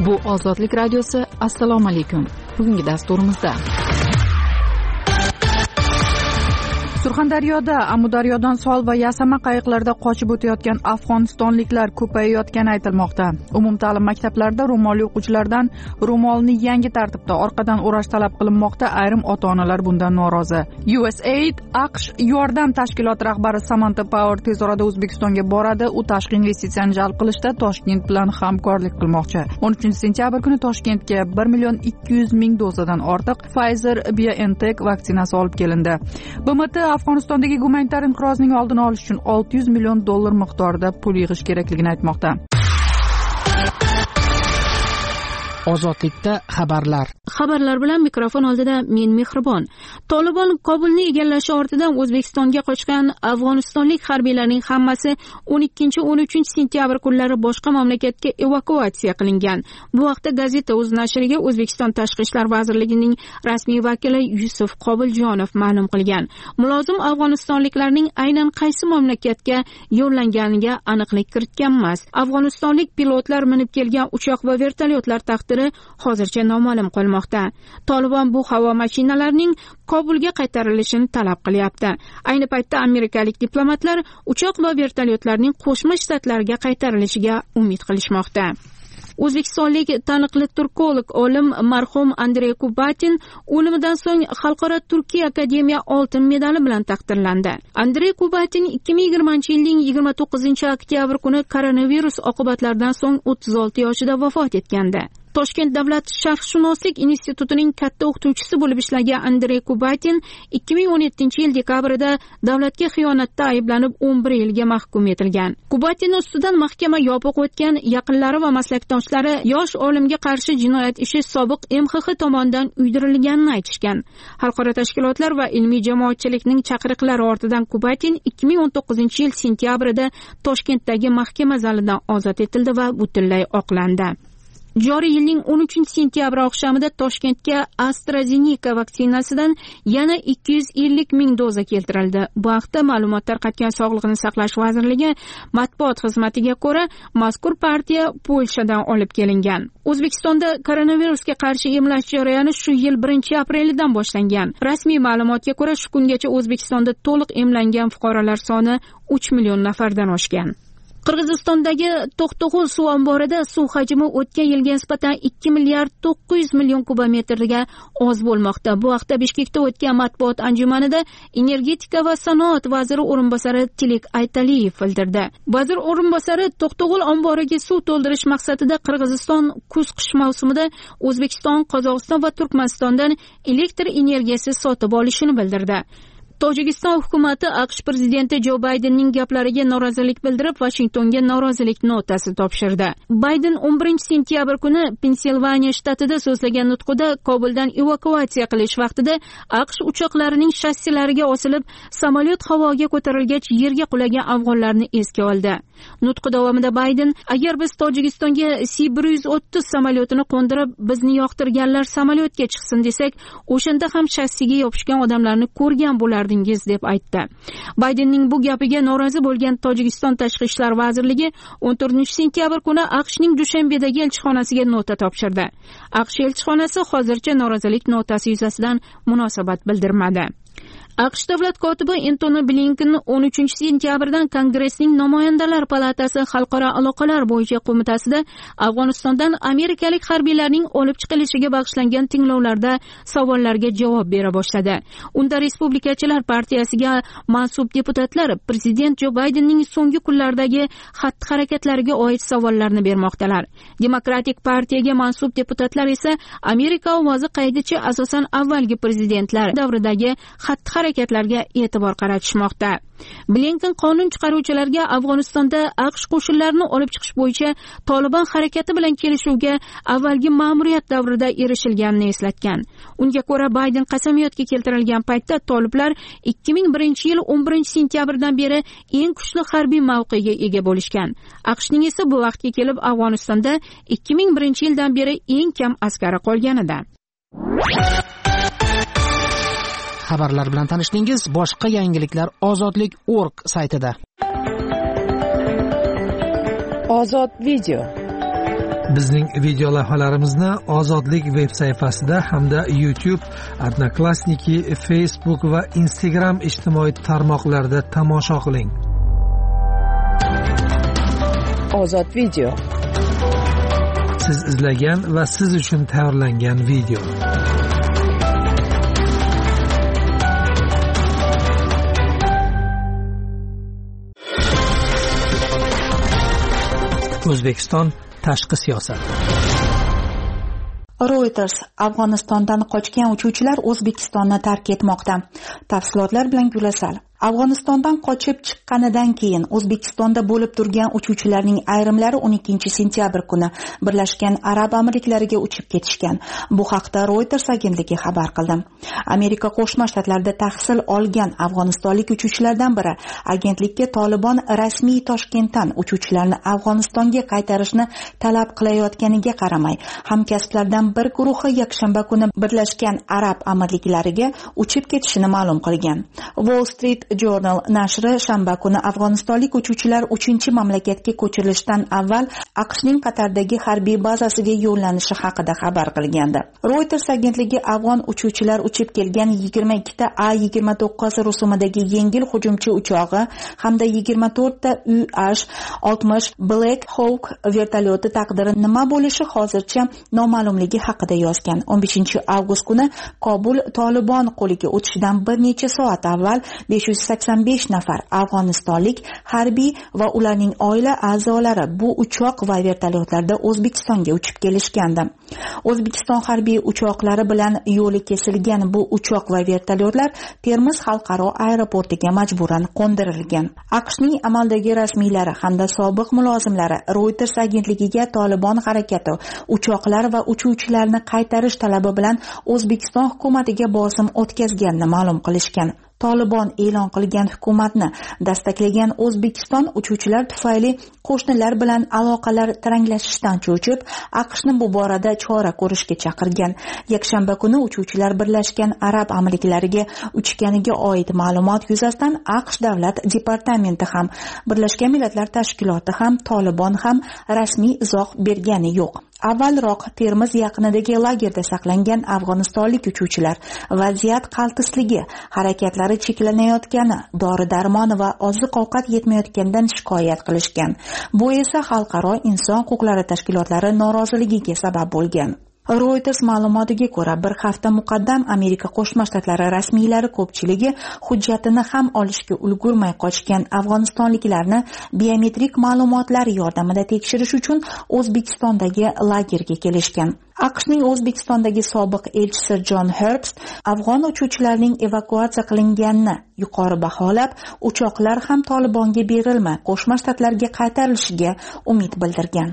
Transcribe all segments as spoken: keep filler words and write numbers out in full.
Bu Ozodlik radiosi. Assalomu alaykum. Bugungi dasturimizda Surxondaryoda Amudaryodan Sol va Yasama qayiqlarda qochib o'tayotgan afg'onistonliklar ko'payayotgani aytilmoqda. Umumta'lim maktablarida ro'molli o'quvchilardan ro'molni yangi tartibda orqadan o'rash talab qilinmoqda. Ayrim ota-onalar bundan norozi. U S A I D AQSh yordam tashkiloti rahbari Samantha Power tez orada O'zbekistonga boradi. U tashqi investitsiyani jalb qilishda Toshkent bilan hamkorlik qilmoqchi. o'n uchinchi sentyabr kuni Toshkentga bir million ikki yuz ming dozadan ortiq Pfizer BioNTech vaksinasi olib kelindi. B M T Afg'onistondagi gumanitar inqirozning oldini olish uchun olti yuz million dollar miqdorida pul yig'ish kerakligini aytmoqda. Ozodlikda xabarlar. Xabarlar bilan mikrofon oldida men Mehribon. Tolibon Kobulni egallashi ortidan O'zbekistonga qochgan afg'onistonlik harbiylarning hammasi o'n ikkinchi o'n uchinchi sentyabr kunlari boshqa mamlakatga evakuatsiya qilingan. Bu haqda Gazeta.uz nashriga O'zbekiston Tashqi ishlar vazirligining rasmiy vakili Yusuf Qobiljonov ma'lum qilgan. Mulozim afg'onistonliklarning aynan qaysi mamlakatga yo'llanganiga aniqlik kiritgan emas. Afg'onistonlik pilotlar minib kelgan uchoq va vertolyotlar taqdiri hozircha noma'lum qolmoqda. Tolibon bu havo mashinalarining Kobulga qaytarilishini talab qilyapti. Ayni paytda amerikalik diplomatlar uchoq va vertolyotlarning Qo'shma Shtatlarga qaytarilishiga umid qilishmoqda. O'zbekistonlik taniqli turkolog olim marhum Andrey Kubatin o'limidan so'ng Xalqaro Turkiya Akademiya oltin medali bilan taqdirlandi. Andrey Kubatin ikki ming yigirmanchi yilning yigirma to'qqizinchi oktyabr kuni koronavirus oqibatlaridan so'ng o'ttiz olti yoshida vafot etgandi. Toshkent davlat sharqshunoslik institutining katta o'qituvchisi bo'lib ishlagan Andrey Kubatin ikki ming o'n yettinchi yil dekabrida davlatga xiyonatda ayblanib o'n bir yilga mahkum etilgan. Kubatin ustidan mahkama yopiq o'tgan, yaqinlari va maslakdoshlari yosh olimga qarshi jinoyat ishi sobiq M X X tomonidan uydirilganini aytishgan. Xalqaro tashkilotlar va ilmiy jamoatchilikning chaqiriqlari ortidan Kubatin ikki ming o'n to'qqizinchi yil sentyabrida Toshkentdagi mahkama zalidan ozod etildi va butunlay oqlandi. Joriy yilning o'n uchinchi sentyabr oqshomida Toshkentga AstraZeneca vaksinasidan yana ikki yuz ellik ming doza keltirildi. Bu haqda ma'lumot tarqatgan Sog'liqni saqlash vazirligi matbuot xizmatiga ko'ra, mazkur partiya Polshadan olib kelingan. O'zbekistonda koronavirusga qarshi emlash jarayoni shu yil birinchi aprelidan boshlangan. Rasmiy ma'lumotga ko'ra, shu kungacha O'zbekistonda to'liq emlangan fuqarolar soni uch million nafardan oshgan. Qirg'izistondagi To'qtog'ul suv omborida suv hajmi o'tgan yilga nisbatan ikki milliard to'qqiz yuz million kubometrga oz bo'lmoqda. Bu haqda Bishkekda o'tgan matbuot anjumanida energetika va sanoat vaziri o'rinbosari Tilek Aytaliyev bildirdi. Vazir o'rinbosari To'qtog'ul omboriga suv to'ldirish maqsadida Qirg'iziston kuz-qish mavsumida O'zbekiston, Qozog'iston va Turkmanistondan elektr energiyasi sotib olishini bildirdi. Tojikiston hukumati AQSh prezidenti Jo Baydenning gaplariga norozilik bildirib, Vashingtonga norozilik notasi topshirdi. Bayden o'n birinchi sentyabr kuni Pensilvaniya shtatida so'zlagan nutqida Kobuldan evakuatsiya qilish vaqtida AQSh uchoqlarining shassilariga osilib, samolyot havoga ko'tarilgach yerga qulagan afg'onlarni esga oldi. Nutqi davomida Bayden, agar biz Tojikistonga C bir yuz o'ttiz samolyotini qo'ndirib, bizni yoqtirganlar samolyotga chiqsin desak, o'shanda ham shassiga yopishgan odamlarni ko'rgan bo'lar deb aytdi. Baydenning bu gapiga norozi bo'lgan Tojikiston Tashqi ishlar vazirligi o'n to'rtinchi sentyabr kuni AQShning Dushanbedagi elchixonasiga nota topshirdi. AQSh elchixonasi hozircha norozilik notasi yuzasidan munosabat bildirmadi. AQSh davlat kotibi Antony Blinken o'n uchinchi sentyabrdan Kongressning Namoyandalar palatasi xalqaro aloqalar bo'yicha qo'mitasida Afg'onistondan amerikalik harbiylarning olib chiqilishiga bag'ishlangan tinglovlarda savollarga javob bera boshladi. Unda Respublikachilar partiyasiga mansub deputatlar prezident Jo Baydenning so'nggi kunlardagi xatti-harakatlariga oid savollarni bermoqdalar. Demokratik partiyaga mansub deputatlar esa Amerika ovozi qaydichi asosan avvalgi prezidentlar davridagi xatti harakatlarga e'tibor qaratishmoqda. Blinken qonun chiqaruvchilarga Afg'onistonda AQSh qo'shinlarini olib chiqish bo'yicha Tolibon harakati bilan kelishuvga avvalgi ma'muriyat davrida erishilganini eslatgan. Unga ko'ra, Bayden qasamyodga keltirilgan paytda toliblar ikki ming birinchi yil o'n birinchi sentyabrdan beri eng kuchli harbiy mavqega ega bo'lishgan. AQShning esa bu vaqtga kelib Afg'onistonda ikki ming birinchi yildan beri eng kam askari qolganida. Xabarlar bilan tanishdingiz. Boshqa yangiliklar ozodlik nokta org saytida. Ozod video. Bizning video lavhalarimizni Ozodlik veb sayfasida hamda YouTube, Odnoklassniki, Facebook va Instagram ijtimoiy tarmoqlarida tomosha qiling. Ozod video. Siz izlagan va siz uchun tayyorlangan video. O'zbekiston tashqi siyosat. Reuters: Afg'onistondan qochgan uchuvchilar O'zbekistonni tark etmoqda. Tafsilotlar bilan Gulasal. Afg'onistondan qochib chiqqanidan keyin O'zbekistonda bo'lib turgan uchuvchilarning ayrimlari o'n ikkinchi sentyabr kuni Birlashgan Arab Amirliklariga uchib ketishgan. Bu haqda Reuters agentligi xabar qildi. Amerika Qo'shma Shtatlarida tahsil olgan afg'onistonlik uchuvchilardan biri agentlikka Tolibon rasmiy Toshkentdan uchuvchilarni Afg'onistonga qaytarishni talab qilayotganiga qaramay, hamkasblardan bir guruhi yakshanba kuni Birlashgan Arab Amirliklariga uchib ketishini ma'lum qilgan. Wall Street Journal nashri shanba kuni afg'onistonlik uchuvchilar uchinchi mamlakatga ko'chirilishdan avval AQShning Qatardagi harbiy bazasiga yo'llanishi haqida xabar qilgandi. Reuters agentligi afg'on uchuvchilar uchib kelgan yigirma ikkita A yigirma to'qqiz rusumidagi yengil hujumchi uchog'i hamda yigirma to'rtta U H oltmish Black Hawk vertolyoti taqdiri nima bo'lishi hozircha noma'lumligi haqida yozgan. o'n beshinchi avgust kuni Kobul Tolibon qo'liga o'tishidan bir necha soat avval besh yuz sakson besh nafar afg'onistonlik harbiy va ularning oila a'zolari bu uchoq va vertolyotlarda O'zbekistonga uchib kelishgandi. O'zbekiston harbiy uchoqlari bilan yo'li kesilgan bu uchoq va vertolyotlar Termiz xalqaro aeroportiga majburan qo'ndirilgan. AQShning amaldagi rasmiylari hamda sobiq mulozimlari Reuters agentligiga Tolibon harakati uchoqlar va uchuvchilarni qaytarish talabi bilan O'zbekiston hukumatiga bosim o'tkazganini ma'lum qilishgan. Tolibon e'lon qilgan hukumatni dastaklagan O'zbekiston uchuvchilar tufayli qo'shnilar bilan aloqalar taranglashishdan cho'chib, AQShni bu borada chora ko'rishga chaqirgan. Yakshanba kuni uchuvchilar Birlashgan Arab Amirliklariga uchganiga oid ma'lumot yuzasidan AQSh davlat departamenti ham, Birlashgan Millatlar Tashkiloti ham, Tolibon ham rasmiy izoh bergani yo'q. Avvalroq Termiz yaqinidagi lagerda saqlangan afg'onistonlik uchuvchilar vaziyat qaltisligi, harakatlari cheklanayotgani, dori-darmon va oziq-ovqat yetmayotganidan shikoyat qilishgan. Bu esa xalqaro inson huquqlari tashkilotlari noroziligiga sabab bo'lgan. Reuters ma'lumotiga ko'ra, bir hafta muqaddam Amerika Qo'shma Shtatlari rasmiylari ko'pchiligi hujjatini ham olishga ulgurmay qochgan afg'onistonliklarni biometrik ma'lumotlar yordamida tekshirish uchun O'zbekistondagi lagerga kelishgan. AQShning O'zbekistondagi sobiq elchisi John Herbst afg'on uchuvchilarning evakuatsiya qilinganini yuqori baholab, uchoqlar ham Tolibonga berilmay Qo'shma Shtatlarga qaytarilishiga umid bildirgan.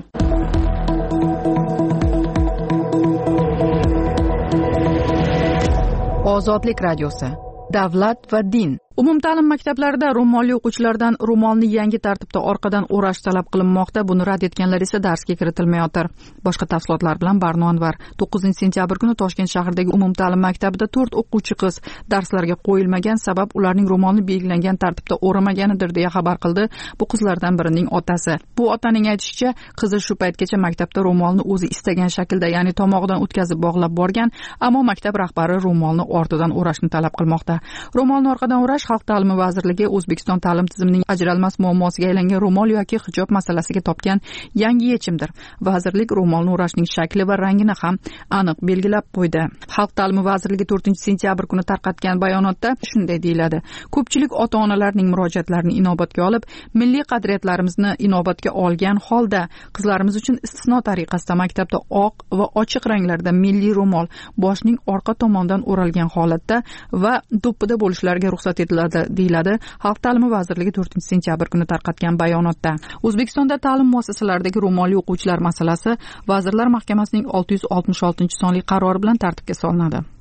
Ozodlik radiosi. Davlat va din. Umumta'lim maktablarida ro'molli o'quvchilardan ro'molni yangi tartibda orqadan o'rash talab qilinmoqda. Buni rad etganlar esa darsga kiritilmayotir. Boshqa tafsilotlar bilan Barno Anvar. to'qqizinchi sentyabr kuni Toshkent shahridagi umumta'lim maktabida to'rt o'quvchi qiz darslarga qo'yilmagan sabab ularning ro'molni belgilangan tartibda o'ramaganidir deya xabar qildi bu qizlardan birining otasi. Bu otaning aytishicha, qizi shu paytgacha maktabda ro'molni o'zi istagan shaklda, ya'ni tomog'idan o'tkazib bog'lab borgan, ammo maktab rahbari ro'molni ortidan o'rashni talab qilmoqda. Ro'molni orqadan o'rash Xalq ta'limi vazirligi O'zbekiston ta'lim tizimining ajralmas muammosiga aylangan ro'mol yoki hijob masalasiga topgan yangi yechimdir. Vazirlik ro'molni o'rashning shakli va rangini ham aniq belgilab qo'ydi. Xalq ta'limi vazirligi to'rtinchi sentyabr kuni tarqatgan bayonotda shunday deyiladi: ko'pchilik ota-onalarning murojaatlarini inobatga olib, milliy qadriyatlarimizni inobatga olgan holda qizlarimiz uchun istisno tariqasida maktabda oq va ochiq ranglarda milliy ro'mol boshning orqa tomonidan o'ralgan holatda va do'ppida bo'lishlariga ruxsat etiladi, deyiladi Xalq ta'limi vazirligi to'rtinchi sentyabr kuni tarqatgan bayonotda. O'zbekistonda ta'lim muassasalaridagi ro'molli o'quvchilar masalasi Vazirlar Mahkamasining olti yuz oltmish oltinchi sonli qarori bilan tartibga solinadi.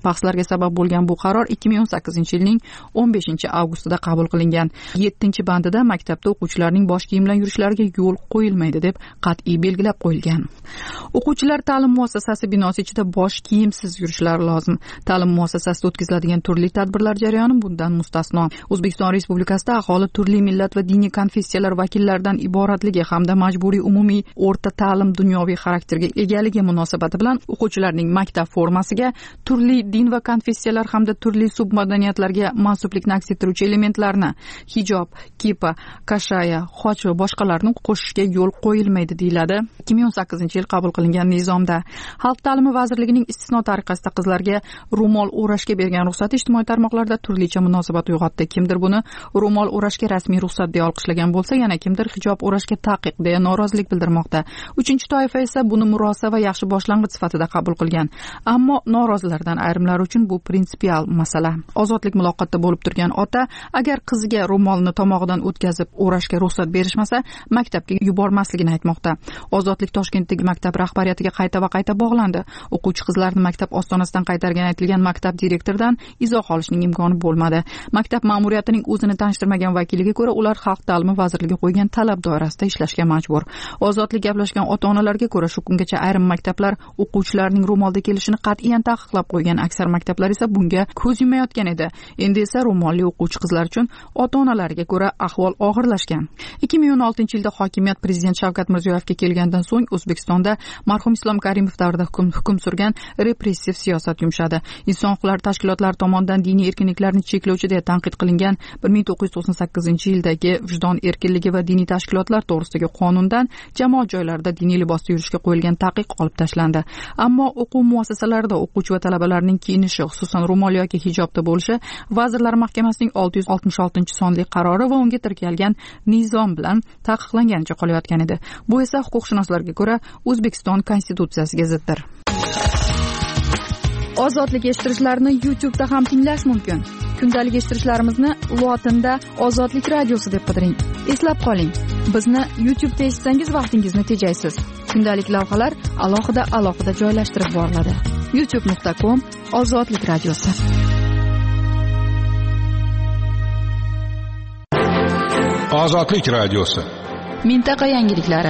bahslarga sabab bo'lgan bu qaror ikki ming o'n sakkizinchi yilning o'n beshinchi avgustida qabul qilingan. yettinchi bandida maktabda o'quvchilarning bosh kiyim bilan yurishlariga yo'l qo'yilmaydi deb qat'iy belgilab qo'yilgan. O'quvchilar ta'lim muassasasi binosi ichida bosh kiyimsiz yurishlari lozim. Ta'lim muassasasida o'tkaziladigan turli tadbirlar jarayoni bundan mustasno. O'zbekiston Respublikasida aholi turli millat va diniy konfessiyalar vakillaridan iboratligi hamda majburiy umumiy o'rta ta'lim dunyoviy xarakterga egaligi munosabati bilan o'quvchilarning maktab formasiga turli din va konfessiyalar hamda turli submadaniyatlarga mansublikni aks ettiruvchi elementlarni hijob, kipa, kashaya, xoch va boshqalarni qo'shishga yo'l qo'yilmaydi deyiladi ikki ming o'n sakkizinchi yil qabul qilingan nizomda. Xalq ta'limi vazirligining istisno tariqasida qizlarga ro'mol o'rashga bergan ruxsati ijtimoiy tarmoqlarda turlicha munosabat uyg'otdi. Kimdir buni ro'mol o'rashga rasmiy ruxsat deya olqishlagan bo'lsa, yana kimdir hijob o'rashga taqiq deya norozilik bildirmoqda. Uchinchi toifa esa buni murosa va yaxshi boshlang'ich sifatida qabul qilgan. Ammo norozilardan ayrimlar uchun bu prinsipial masala. Ozodlik muloqotda bo'lib turgan ota agar qiziga ro'molni tomog'idan o'tkazib o'rashga ruxsat berishmasa, maktabga yubormasligini aytmoqda. Ozodlik Toshkentdagi maktab rahbariyatiga qayta va qayta bog'landi. O'quvchi qizlarni maktab ostonasidan qaytargan aytilgan maktab direktoridan izoh olishning imkoni bo'lmadi. Maktab ma'muriyatining o'zini tanishtirmagan vakiliga ko'ra, ular Xalq ta'limi vazirligi qo'ygan talab doirasida ishlashga majbur. Ozodlik gaplashgan ota-onalarga ko'ra, shu kungacha ayrim maktablar o'quvchilarning ro'molda kelishini qat'iyan taqiqlab qo'ygan, aksar maktablar esa bunga ko'z yumayotgan edi. Endi esa ro'molli o'quvchi qizlar uchun ota-onalariga ko'ra ahvol og'irlashgan. ikki ming o'n oltinchi yilda hokimiyat prezident Shavkat Mirziyoyevga kelgandan so'ng O'zbekistonda marhum Islom Karimov davrida hukm, hukm surgan repressiv siyosat yumshadi. Inson huquqlari tashkilotlari tomonidan diniy erkinliklarni cheklovchi deya tanqid qilingan bir ming to'qqiz yuz to'qson sakkizinchi yildagi vijdon erkinligi va diniy tashkilotlar to'g'risidagi qonundan jamoat joylarida diniy libosda yurishga qo'yilgan taqiq olib tashlandi. Ammo o'quv muassasalarida o'quvchi va talabalarning kiyinishi, xususan ro'mol yoki hijobda bo'lishi Vazirlar Mahkamasining olti yuz oltmish oltinchi sonli qarori va unga tirkalgan nizom bilan taqiqlanganicha qolayotgan edi. Bu esa huquqshunoslarga ko'ra O'zbekiston konstitutsiyasiga ziddir. Ozodlik eshittirishlarni YouTube'da ham tinglash mumkin. Kundalik eshittirishlarimizni lotinda Ozodlik radiosi deb qidiring. Eslab qoling, bizni YouTube'da eshitsangiz vaqtingizni tejaysiz. Kundalik lavhalar alohida alohida joylashtirib boriladi. youtube nuqta com Ozodlik radiosi. Ozodlik radiosi. Mintaqa yangiliklari.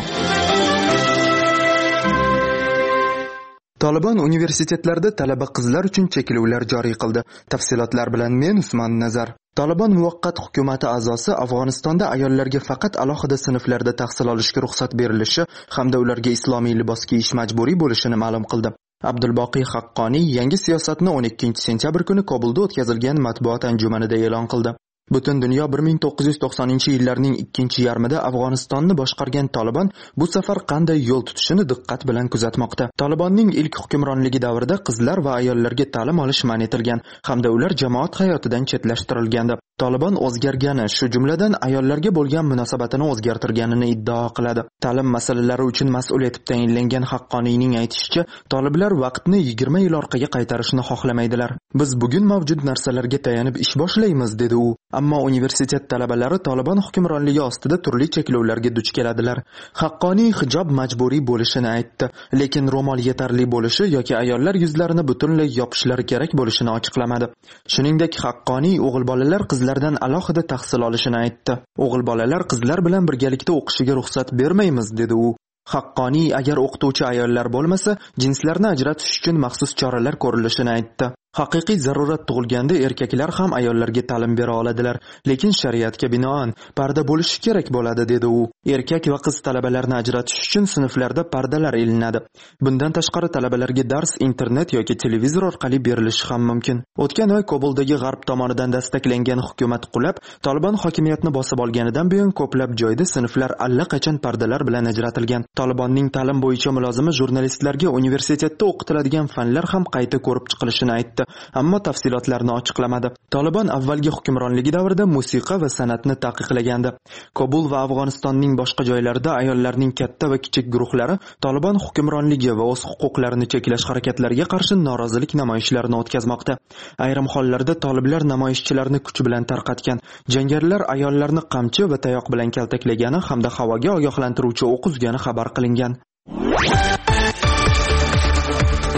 Taliban universitetlarida talaba qizlar uchun cheklovlar joriy qildi. Tafsilotlar bilan men Usmon Nazar. Taliban muvaqqat hukumati a'zosi Afg'onistonda ayollarga faqat alohida sinflarda tahsil olishga ruxsat berilishi hamda ularga islomiy libos kiyish majburiy bo'lishini ma'lum qildi. Abdulboqiy Haqqoniy yangi siyosatni o'n ikkinchi sentyabr kuni Kobulda o'tkazilgan matbuot anjumanida e'lon qildi. Butun dunyo bir ming to'qqiz yuz to'qsoninchi yillarning ikkinchi yarmida Afg'onistonni boshqargan Taliban bu safar qanday yo'l tutishini diqqat bilan kuzatmoqda. Talibanning ilk hukmronligi davrida qizlar va ayollarga ta'lim olish man etilgan hamda ular jamoat hayotidan chetlashtirilgandi. Taliban o'zgargani, shu jumladan ayollarga bo'lgan munosabatini o'zgartirganini iddao qiladi. Ta'lim masalalari uchun mas'ul etib tayinlangan Haqqoniyning aytishicha, talablar vaqtni yigirma yil orqaga qaytarishni xohlamaydilar. Biz bugun mavjud narsalarga tayanib ish boshlaymiz, dedi u. Ammo universitet talabalari Taliban hukmronligi ostida turli cheklovlarga duch keladilar. Haqqoniy hijob majburiy bo'lishini aytdi, lekin ro'mol yetarli bo'lishi yoki ayollar yuzlarini butunlay yopishlari kerak bo'lishini ochiqlamadi. Shuningdek, Haqqoniy o'g'il bolalar qizlardan alohida tahsil olishini aytdi. O'g'il bolalar qizlar bilan birgalikda o'qishiga ruxsat bermaymiz, dedi u. Haqqoniy agar o'qituvchi ayollar bo'lmasa, jinslarni ajratish uchun maxsus choralar ko'rilishini aytdi. Haqiqiy zarurat tug'ilganda erkaklar ham ayollarga ta'lim bera oladilar, lekin shariatga binoan parda bo'lishi kerak bo'ladi, dedi u. Erkak va qiz talabalarni ajratish uchun sinflarda pardalar ilinadi. Bundan tashqari talabalarga dars internet yoki televizor orqali berilishi ham mumkin. O'tgan oy Kobuldagi g'arb tomonidan dastaklangan hukumat qulab, Taliban hokimiyatni bosib olganidan buyon ko'plab joyda sinflar allaqachon pardalar bilan ajratilgan. Talibanning ta'lim bo'yicha mulozimi jurnalistlarga universitetda o'qitiladigan fanlar ham qayta ko'rib chiqilishini aytdi. Ammo tafsilotlarni ochiqlamadi. Taliban avvalgi hukmronligi davrida musiqa va san'atni taqiqlagandi. Kobul va Afg'onistonning boshqa joylarida ayollarning katta va kichik guruhlari Taliban hukmronligi va o'z huquqlarini cheklash harakatlariga qarshi norozilik namoyishlarini o'tkazmoqda. Ayrim hollarda talablar namoyishchilarni kuch bilan tarqatgan. Jangarilar ayollarni qamchi va tayoq bilan kaltaklagani hamda havoga ogohlantiruvchi o'q uzgani xabar qilingan.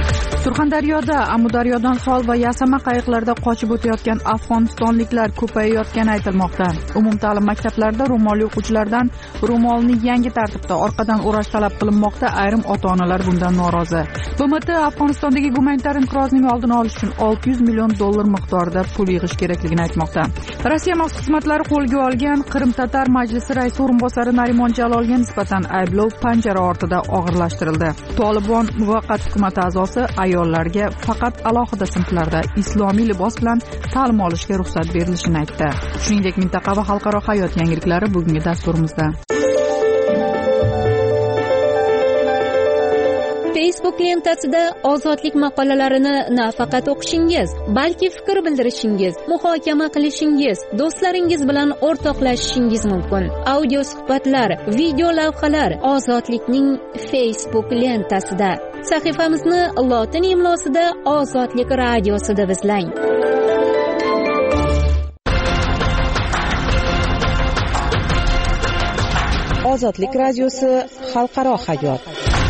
Surxondaryoda Amudaryodan Sol va Yasama qayiqlarda qochib o'tayotgan afg'onistonliklar ko'payayotgani aytilmoqda. Umumta'lim maktablarida ro'molli o'quvchilardan ro'molni yangi tartibda orqadan o'rash talab qilinmoqda. Ayrim ota-onalar bundan norozi. B M T Afg'onistondagi gumanitar inqirozning oldini olish uchun olti yuz million dollar miqdorida pul yig'ish kerakligini aytmoqda. Rossiya maxsus xizmatlari qo'lga olgan Qrim-Tatar majlisi raisi o'rinbosari Narimon Jalolga nisbatan ayblov panjara ortida og'irlashtirildi. Tolibon muvaqqat hukumati a'zosi ayollarga faqat alohida sinflarda islomiy libos bilan ta'lim olishga ruxsat berilishini aytdi. Shuningdek, mintaqa va xalqaro hayot yangiliklari bugungi dasturimizda. Facebook lentasida ozodlik maqolalarini nafaqat o'qishingiz, balki fikr bildirishingiz, muhokama qilishingiz, do'stlaringiz bilan o'rtoqlashishingiz mumkin. Audio suhbatlar, video lavhalar ozodlikning Facebook lentasida. Sahifamizni lotin imlosida Ozodlik radiosi deb izlang. Ozodlik radiosi xalqaro hayot.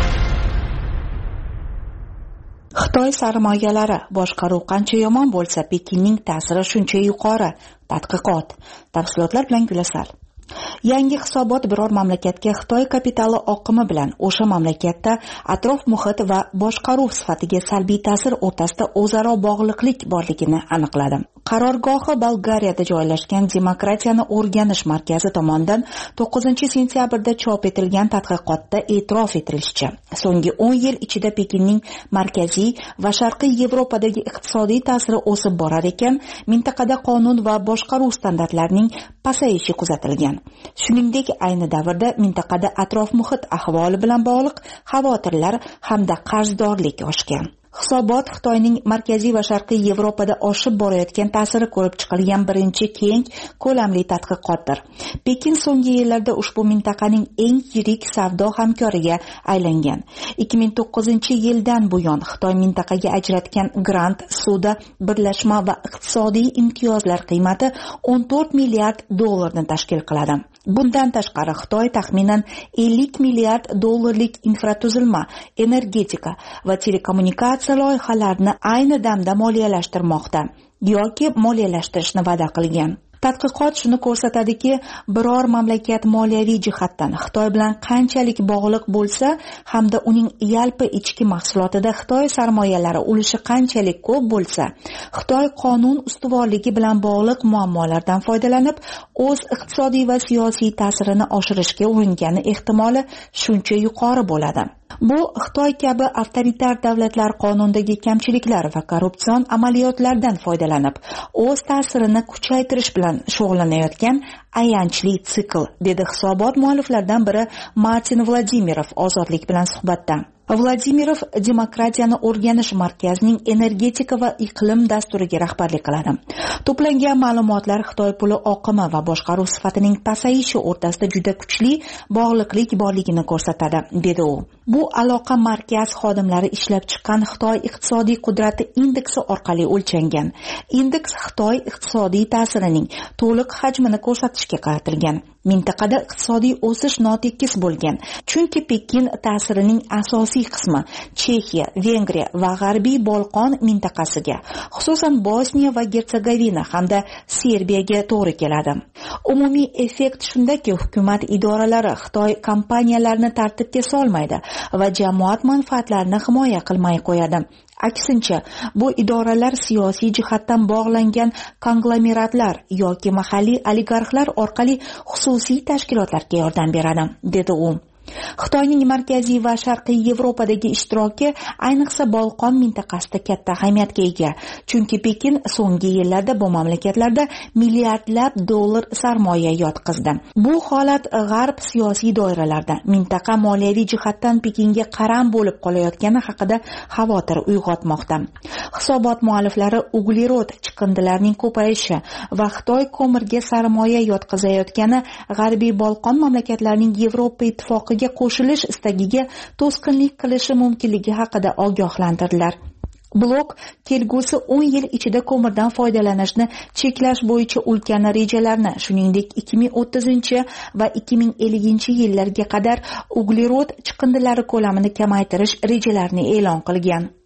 Xitoy sarmoyalari boshqaruv qancha yomon bo'lsa, Pekinning ta'siri shuncha yuqori. Tadqiqot. Tafsilotlar bilan Gulasal. Yangi hisobot biror mamlakatga Xitoy kapitali oqimi bilan o'sha mamlakatda atrof muhit va boshqaruv sifatiga salbiy ta'sir o'rtasida o'zaro bog'liqlik borligini aniqladi. Qarorgohi Bolgariyada joylashgan Demokratiyani o'rganish markazi tomonidan to'qqizinchi sentyabrda chop etilgan tadqiqotda e'tirof etilishicha, so'nggi o'n yil ichida Pekinning markaziy va sharqiy Yevropadagi iqtisodiy ta'siri o'sib borar ekan, mintaqada qonun va boshqaruv standartlarining pasayishi kuzatilgan. Shuningdek, ayni davrda mintaqada atrof muhit ahvoli bilan bog'liq xavotirlar hamda qarzdorlik oshgan. Hisobot Xitoyning markaziy va sharqiy Yevropada oshib borayotgan ta'siri ko'rib chiqilgan birinchi keng ko'lamli tadqiqotdir. Pekin so'nggi yillarda ushbu mintaqaning eng yirik savdo hamkoriga aylangan. ikki ming to'qqizinchi yildan buyon Xitoy mintaqaga ajratgan grant, suda, birlashma va iqtisodiy imtiyozlar qiymati o'n to'rt milliard dollarni tashkil qiladi. Bundan tashqari Xitoy taxminan ellik milliard dollarlik infratuzilma, energetika va telekommunikatsiya loyihalarini ayni damda moliyalashtirmoqda yoki moliyalashtirishni va'da qilgan. Tadqiqot shuni ko'rsatadiki, biror mamlakat moliyaviy jihatdan Xitoy bilan qanchalik bog'liq bo'lsa, hamda uning yalpi ichki mahsulotida Xitoy sarmoyalari ulushi qanchalik ko'p bo'lsa, Xitoy qonun ustuvorligi bilan bog'liq muammolardan foydalanib, o'z iqtisodiy va siyosiy ta'sirini oshirishga uringani ehtimoli shuncha yuqori bo'ladi. Bu Xitoy kabi avtoritar davlatlar qonundagi kamchiliklar va korrupsion amaliyotlardan foydalanib, o'z ta'sirini kuchaytirish bilan shug'ullanayotgan ayanchli sikl, dedi hisobot mualliflaridan biri Martin Vladimirov Ozodlik bilan suhbatda. Vladimirov Demokratiyani o'rganish markazining energetika va iqlim dasturiga rahbarlik qiladi. To'plangan ma'lumotlar Xitoy puli oqimi va boshqaruv sifatining pasayishi o'rtasida juda kuchli bog'liqlik borligini ko'rsatadi, dedi u. Bu aloqa markaz xodimlari ishlab chiqqan Xitoy iqtisodiy qudrati indeksi orqali o'lchangan. Indeks Xitoy iqtisodiy ta'sirining to'liq hajmini ko'rsatishga qaratilgan. Mintaqada iqtisodiy o'sish notekis bo'lgan, chunki Pekin ta'sirining asosiy qismi Chexiya, Vengriya va G'arbiy Bolqon mintaqasiga, xususan Bosniya va Gersegovina hamda Serbiyaga to'g'ri keladi. Umumiy effekt shundaki, hukumat idoralari Xitoy kompaniyalarini tartibga solmaydi va jamoat manfaatlarini himoya qilmay qo'yadi. Aksincha, bu idoralar siyosiy jihatdan bog'langan konglomeratlar yoki mahalliy oligarxlar orqali xususiy tashkilotlarga yordam beradi, dedi u. Xitoyning markaziy va sharqiy Yevropadagi ishtiroki ayniqsa Bolqon mintaqasida katta ahamiyatga ega, chunki Pekin so'nggi yillarda bu mamlakatlarda milliardlab dollar sarmoya yotqizdi. Bu holat g'arb siyosiy doiralarida mintaqa moliyaviy jihatdan Pekinga qaram bo'lib qolayotgani haqida xavotir uyg'otmoqda. Hisobot mualliflari uglerod chiqindilarining ko'payishi va Xitoy ko'mirga sarmoya yotqizayotgani G'arbiy Bolqon mamlakatlarining Yevropa ittifoqiga qo'shilish istagiga to'sqinlik qilishi mumkinligi haqida ogohlantirdilar. Blok kelgusi o'n yil ichida ko'mirdan foydalanishni cheklash bo'yicha ulkan rejalarni, shuningdek ikki ming o'ttizinchi va ikki ming ellinchi yillarga qadar uglerod chiqindilari ko'lamini kamaytirish rejalarini e'lon qilgan.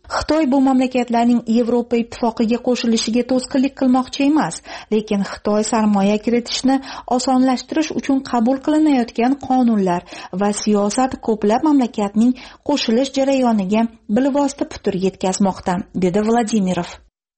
Xitoy bu mamlakatlarning Yevropa ittifoqiga qo'shilishiga to'sqinlik qilmoqchi emas, lekin Xitoy sarmoya kiritishni osonlashtirish uchun qabul qilinayotgan qonunlar va siyosat ko'plab mamlakatning qo'shilish jarayoniga bilvosita putur yetkazmoqda, dedi Vladimirov.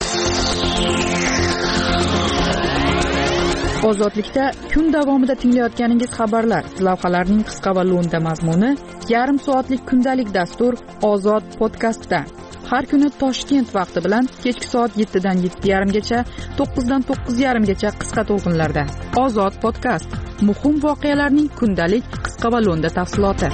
Ozodlikda kun davomida tinglayotganingiz xabarlar, lavhalarning qisqa va lo'nda mazmuni, yarim soatlik kundalik dastur Ozod podkastda. Har kuni Toshkent vaqti bilan kechki soat yettidan yetti yarim gacha, to'qqizdan to'qqiz yarim gacha qisqa to'lqinlarda. Ozod podkast. Muhim voqealarning kundalik qisqa va lo'nda tafsiloti.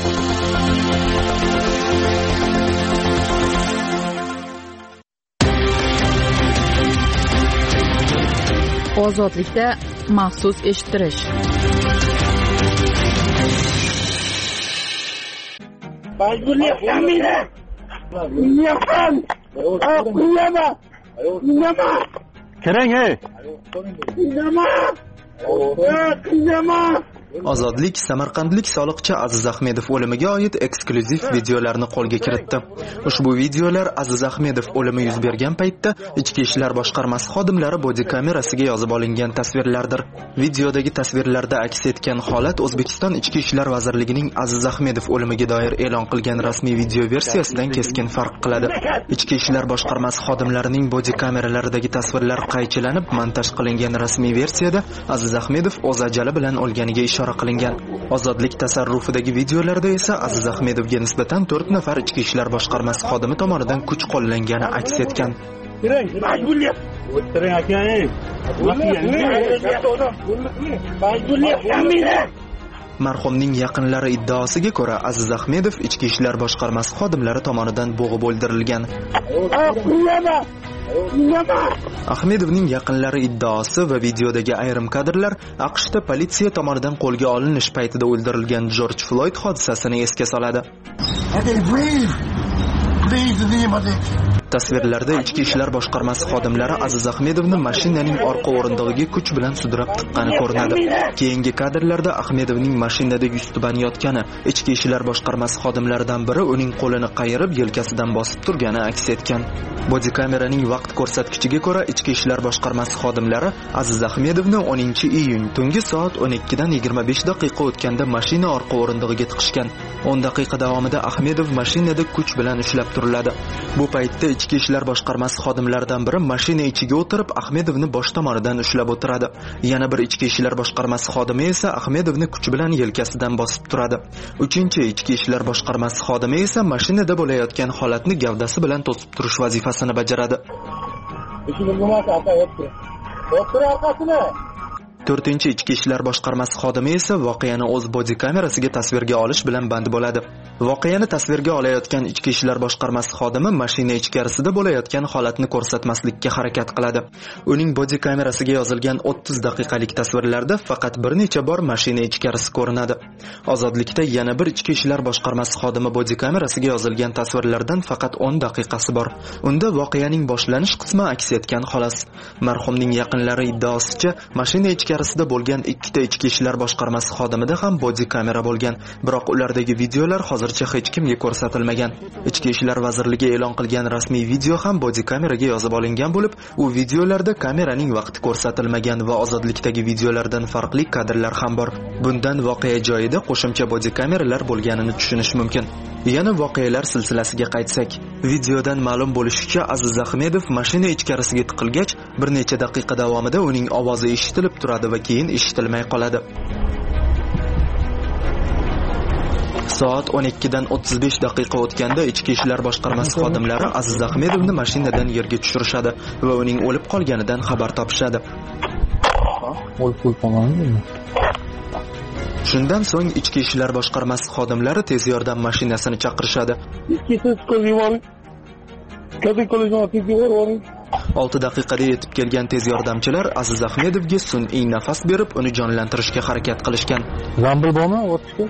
Ozodlikda maxsus eshittirish. Kerang, ey. Ozodlik samarqandlik soliqchi Aziz Ahmedov o'limiga oid eksklyuziv videolarni qo'lga kiritdi. Ushbu videolar Aziz Ahmedov o'limi yuz bergan paytda Ichki ishlar boshqarmasi xodimlari bodi kamerasiga yozib olingan tasvirlardir. Videodagi tasvirlarda aks etgan holat O'zbekiston Ichki ishlar vazirligining Aziz Ahmedov o'limiga doir e'lon qilgan rasmiy video versiyasidan keskin farq qiladi. Ichki ishlar boshqarmasi xodimlarining bodi kameralaridagi tasvirlar qaychilanib montaj qilingan rasmiy versiyada Aziz Ahmedov o'z ajali bilan o'lganiga ishora qilingan. Ozodlik tasarrufidagi videolarda esa Aziz Ahmedovga nisbatan to'rt nafar ichki ishlar boshqarmasi xodimi tomonidan kuch qo'llangani aks etgan. Marhumning yaqinlari iddaosiga ko'ra, Aziz Ahmedov ichki ishlar boshqarmasi xodimlari tomonidan bo'g'ib o'ldirilgan. Ahmedovning yaqinlari iddaosi va videodagi ayrim kadrlar AQShda politsiya tomonidan qo'lga olinish paytida o'ldirilgan Jorj Floyd hodisasini esga soladi. Tasvirlarda ichki ishlar boshqarmasi xodimlari Aziz Ahmedovni mashinaning orqa o'rindig'iga kuch bilan sudrab tiqqani ko'rinadi. Keyingi kadrlarda Ahmedovning mashinada yuztuban yotgani, ichki ishlar boshqarmasi xodimlaridan biri uning qo'lini qayirib yelkasidan bosib turgani aks etgan. Bodi kameraning vaqt ko'rsatkichiga ko'ra, ichki ishlar boshqarmasi xodimlari Aziz Ahmedovni o'ninchi iyun tungi soat o'n ikkidan yigirma besh daqiqa o'tganda mashina orqa o'rindig'iga tiqishgan. o'n daqiqa davomida Ahmedov mashinada kuch bilan ushlab turiladi. Bu paytda ichki ishlar boshqarmasi xodimlaridan biri mashina ichiga o'tirib Ahmedovni bosh tomonidan ushlab o'tiradi. Yana bir ichki ishlar boshqarmasi xodimi esa Ahmedovni kuch bilan yelkasidan bosib turadi. Uchinchi ichki ishlar boshqarmasi xodimi esa mashinada bo'layotgan holatni gavdasi bilan to'sib turish vazifasini bajaradi. To'rtinchi ichki ishlar boshqarmasi xodimi esa voqeani o'z bodi kamerasiga tasvirga olish bilan band bo'ladi. Voqeani tasvirga olayotgan ichki ishlar boshqarmasi xodimi mashina ichkarisida bo'layotgan holatni ko'rsatmaslikka harakat qiladi. Uning bodi kamerasiga yozilgan o'ttiz daqiqalik tasvirlarda faqat bir necha bor mashina ichkarisi ko'rinadi. Ozodlikda yana bir ichki ishlar boshqarmasi xodimi bodi kamerasiga yozilgan tasvirlardan faqat o'n daqiqasi bor. Unda voqeaning boshlanish qismi aks etgan xolos. Marhumning yaqinlari iddaosicha mashina ichkarisida bo'lgan ikkita ichki ishlar boshqarmasi xodimida ham bodi kamera bo'lgan, biroq ulardagi videolar hozircha hech kimga ko'rsatilmagan. Ichki ishlar vazirligi e'lon qilgan rasmiy video ham bodi kameraga yozib olingan bo'lib, u videolarda kameraning vaqti ko'rsatilmagan va ozodlikdagi videolardan farqli kadrlar ham bor. Bundan voqea joyida qo'shimcha bodi kameralar bo'lganini tushunish mumkin. Yana voqealar silsilasiga qaytsak, videodan ma'lum bo'lishicha Aziz Ahmedov mashina ichkarisiga tiqilgach, bir necha daqiqa davomida uning ovozi eshitilib turadi va keyin eshitilmay qoladi. Soat o'n ikkidan o'ttiz besh daqiqa o'tganda ichki ishlar boshqarmasi xodimlari Aziz Ahmedovni mashinadan yerga tushirishadi va uning o'lib qolganidan xabar topishadi. Shundan so'ng ichki ishlar boshqarmasi xodimlari tez yordam mashinasini chaqirishadi. olti daqiqada yetib kelgan tez yordamchilar Aziz Ahmedovga sun'iy nafas berib, uni jonlantirishga harakat qilishgan. Zambil bormi o'tishga?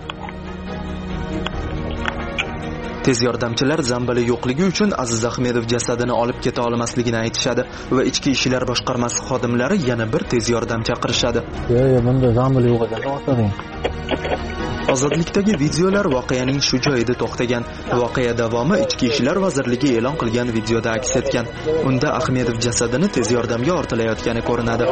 Tez yordamchilar zambili yo'qligi uchun Aziz Ahmedov jasadini olib keta olmasligini aytishadi va ichki ishlar boshqarmasi xodimlari yana bir tez yordam chaqirishadi. Yo'q, bunda zambil yo'q ekan, Ozodlikdagi videolar voqeaning shu joyida to'xtagan. Voqea davomi Ichki ishlar vazirligi e'lon qilgan videoda aks etgan. Unda Ahmedov jasadini tez yordamga ortilayotgani ko'rinadi.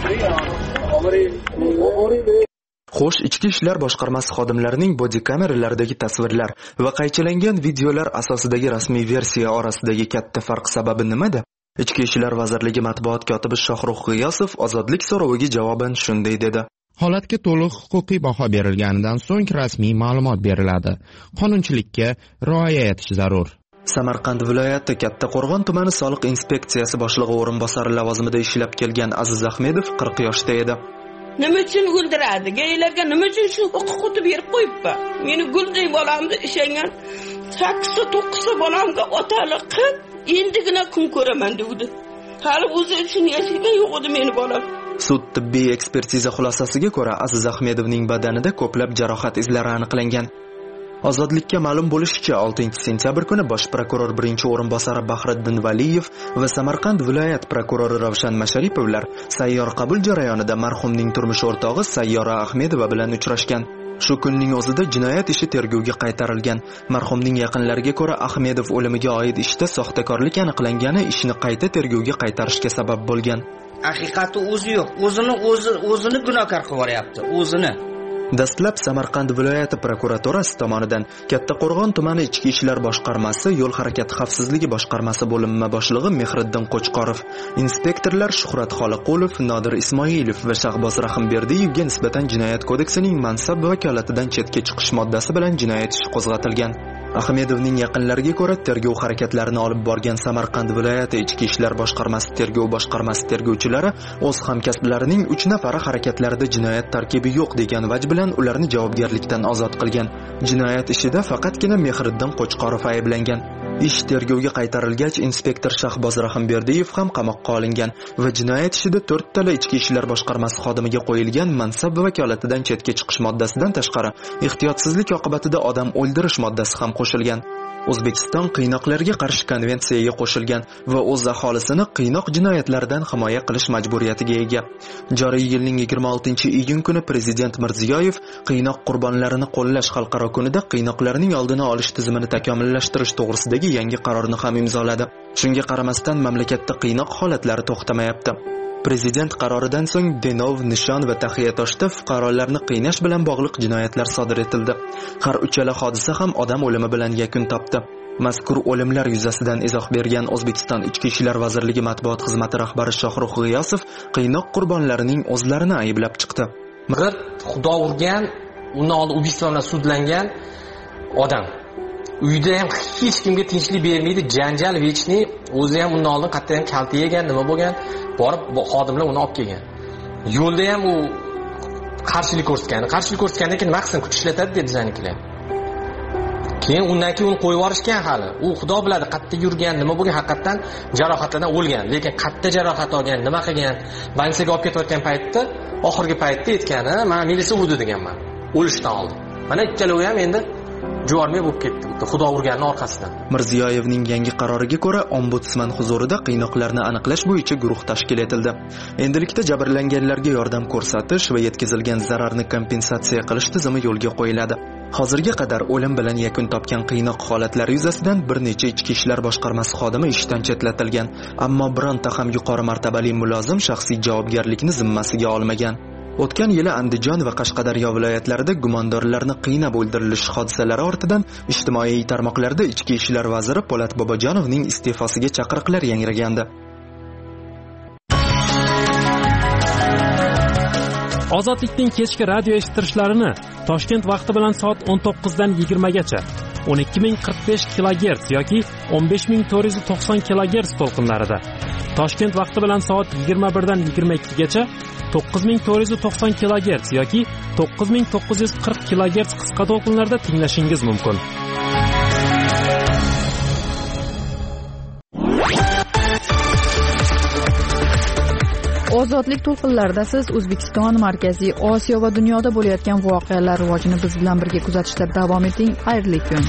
Xo'sh, Ichki ishlar boshqarmasi xodimlarining bodi kameralaridagi tasvirlar va qaychilangan videolar asosidagi rasmiy versiya orasidagi katta farq sababi nimada? Ichki ishlar vazirligi matbuot kotibi Shohrux G'iyosov ozodlik so'roviga javoban shunday dedi. Holatga to'liq huquqiy baho berilganidan so'ng rasmiy ma'lumot beriladi. Qonunchilikka rioya etish zarur. Samarqand viloyati Kattaqo'rg'on tumani soliq inspeksiyasi boshlig'i o'rinbosari lavozimida ishlab kelgan Aziz Ahmedov qirq yoshda edi. Nima uchun o'ldiradi? Gaylarga nima uchun shu huquqni berib qo'yibdi? Meni gulday bolamni ishangan sakkiz to'qqiz bolamga otalik qilib, endigina kun ko'raman dedi. Hali o'zi uchun yashagan yo'q edi meni bolam. Sud tibbiy ekspertiza xulosasiga ko'ra Aziz Ahmedovning badanida ko'plab jarohat izlari aniqlangan. Ozodlikka ma'lum bo'lishicha, oltinchi sentyabr kuni bosh prokuror birinchi o'rinbosari Bahriddin Valiyev va Samarqand viloyat prokurori Ravshan Masharipovlar sayyor qabul jarayonida marhumning turmush o'rtog'i Sayyora Ahmedova bilan uchrashgan. Shu kunning o'zida jinoyat ishi tergovga qaytarilgan. Marhumning yaqinlariga ko'ra, Ahmedov o'limiga oid ishda soxtakorlik aniqlangani ishni qayta tergovga qaytarishga sabab bo'lgan. Haqiqati o'zi yo'q. O'zini o'zi o'zini gunohkor qilib yuboryapti, o'zini. Dastlab Samarqand viloyati prokuraturasi tomonidan Kattaqo'rg'on tumani ichki ishlar boshqarmasi yo'l harakati xavfsizligi boshqarmasi bo'linma boshlig'i Mehriddin Qo'chqorov, inspektorlar Shuhrat Xoliqulov, Nodir Ismoilov va Shahboz Rahimberdiyevga nisbatan jinoyat kodeksining mansab vakolatidan chetga chiqish moddasi bilan jinoyat ishi qo'zg'atilgan. Ahmedovning yaqinlariga ko'ra, tergov harakatlarini olib borgan Samarqand viloyati ichki ishlar boshqarmasi tergov boshqarmasi tergovchilari o'z hamkasblarining uch nafari harakatlarida jinoyat tarkibi yo'q degan vaj bilan ularni javobgarlikdan ozod qilgan. Jinoyat ishida faqatgina Mehriddin Qo'chqorov ayblangan. Ish tergovga qaytarilgach, inspektor Shahboz Rahimberdiyev ham qamoqqa olingan va jinoyat ishida to'rt tala ichki ishlar boshqarmasi xodimiga qo'yilgan mansab vakolatidan chetga chiqish moddasidan tashqari ehtiyotsizlik oqibatida odam o'ldirish moddasi ham qo'shilgan. O'zbekiston qiynoqlarga qarshi konvensiyaga qo'shilgan va o'z aholisini qiynoq jinoyatlaridan himoya qilish majburiyatiga ega. Joriy yilning yigirma oltinchi iyun kuni Prezident Mirziyoyev qiynoq qurbonlarini qo'llash xalqaro kunida qiynoqlarning oldini olish tizimini takomillashtirish to'g'risidagi yangi qarorni ham imzoladi. Shunga qaramasdan mamlakatda qiynoq holatlari to'xtamayapti. Prezident qaroridan so'ng Denov, Nishon va Taxiyatoshda fuqarolarni qiynash bilan bog'liq jinoyatlar sodir etildi. Har uchala hodisa ham odam o'limi bilan yakun topdi. Mazkur o'limlar yuzasidan izoh bergan O'zbekiston Ichki ishlar vazirligi matbuot xizmati rahbari Shohrux G'iyosov qiynoq qurbonlarining o'zlarini ayblab chiqdi. Bir xudo urgan, undan oldin ubistona sudlangan odam. Uyda ham hech kimga tinchlik bermaydi, janjal vechni, o'zi ham undan oldin qayerda ham kalta yegan, nima bo'lgan, borib xodimlar uni olib kelgan. Yo'lda ham u qarshilik ko'rsatgan. Qarshilik ko'rsatgandan keyin nima qilsin, kuch ishlatadi dedi bizanikilar. Keyin undan keyin uni qo'yib yuborishgan hali. U xudo biladi qayerda yurgan, nima bo'lgan, haqiqatan jarohatlardan o'lgan. Lekin qayerda jarohat olgan, nima qilgan, bansiga olib ketayotgan paytda, oxirgi paytda aytgani, "Men militsiya urdi" deganman. O'lishdan oldin. Mana ikkalovi ham endi Juvonmay bo'lib ketdi. Xudo urganning orqasidan. Mirziyoyevning yangi qaroriga ko'ra, ombudsman huzurida qiynoqlarni aniqlash bo'yicha guruh tashkil etildi. Endilikda jabrlanganlarga yordam ko'rsatish va yetkazilgan zararni kompensatsiya qilish tizimi yo'lga qo'yiladi. Hozirga qadar o'lim bilan yakun topgan qiynoq holatlari yuzasidan bir necha ichki ishlar boshqarmasi xodimi ishdan chetlatilgan, ammo bironta ham yuqori martabali mulozim shaxsiy javobgarlikni zimmasiga olmagan. O'tgan yili Andijon va Qashqadaryo viloyatlarida gumondorlarni qiynab o'ldirilish hodisalari ortidan ijtimoiy tarmoqlarda Ichki ishlar vaziri Po'lat Bobojonovning iste'fosiga chaqiriqlar yangragandi. Ozodlikning kechki radio eshittirishlarini Toshkent vaqti bilan soat o'n to'qqiz dan yigirma gacha o'n ikki ming qirq besh kilogerts yoki o'n besh ming to'rt yuz to'qson kilogerts to'lqinlarida, Toshkent vaqti bilan soat yigirma bir dan yigirma ikki gacha to'qqiz ming to'rt yuz to'qson kilogerts yoki to'qqiz ming to'qqiz yuz qirq kilogerts qisqa to'lqinlarda tinglashingiz mumkin. Ozodlik to'lqinlarida siz O'zbekiston, Markaziy Osiyo va dunyoda bo'layotgan voqealar rivojini biz bilan birga kuzatishda davom eting. Xayrli kun.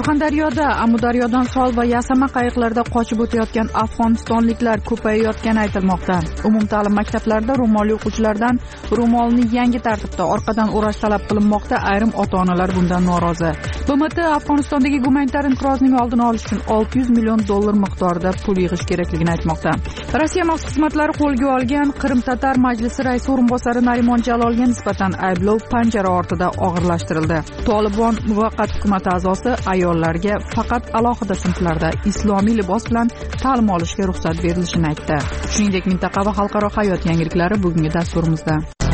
surxondaryoda amudaryodan sol va yasama qayiqlarda qochib o'tayotgan afg'onistonliklar ko'payayotgani aytilmoqda. Umumta'lim maktablarida ro'molli o'quvchilardan ro'molni yangi tartibda orqadan o'rash talab qilinmoqda. Ayrim ota-onalar bundan norozi. B M T Afg'onistondagi gumanitar inqirozning oldini olish uchun olti yuz million dollar miqdorida pul yig'ish kerakligini aytmoqda. Rossiya maxsus xizmatlari qo'lga olgan Qrim-tatar majlisi raisi o'rinbosari Narimon Jalolga nisbatan ayblov panjara ortida og'irlashtirildi. Tolibon muvaqqat hukumati a'zosi ayollarga faqat alohida sinflarda islomiy libos bilan ta'lim olishga ruxsat berilishini aytdi. Shuningdek, mintaqa va xalqaro hayot yangiliklari bugungi dasturimizda.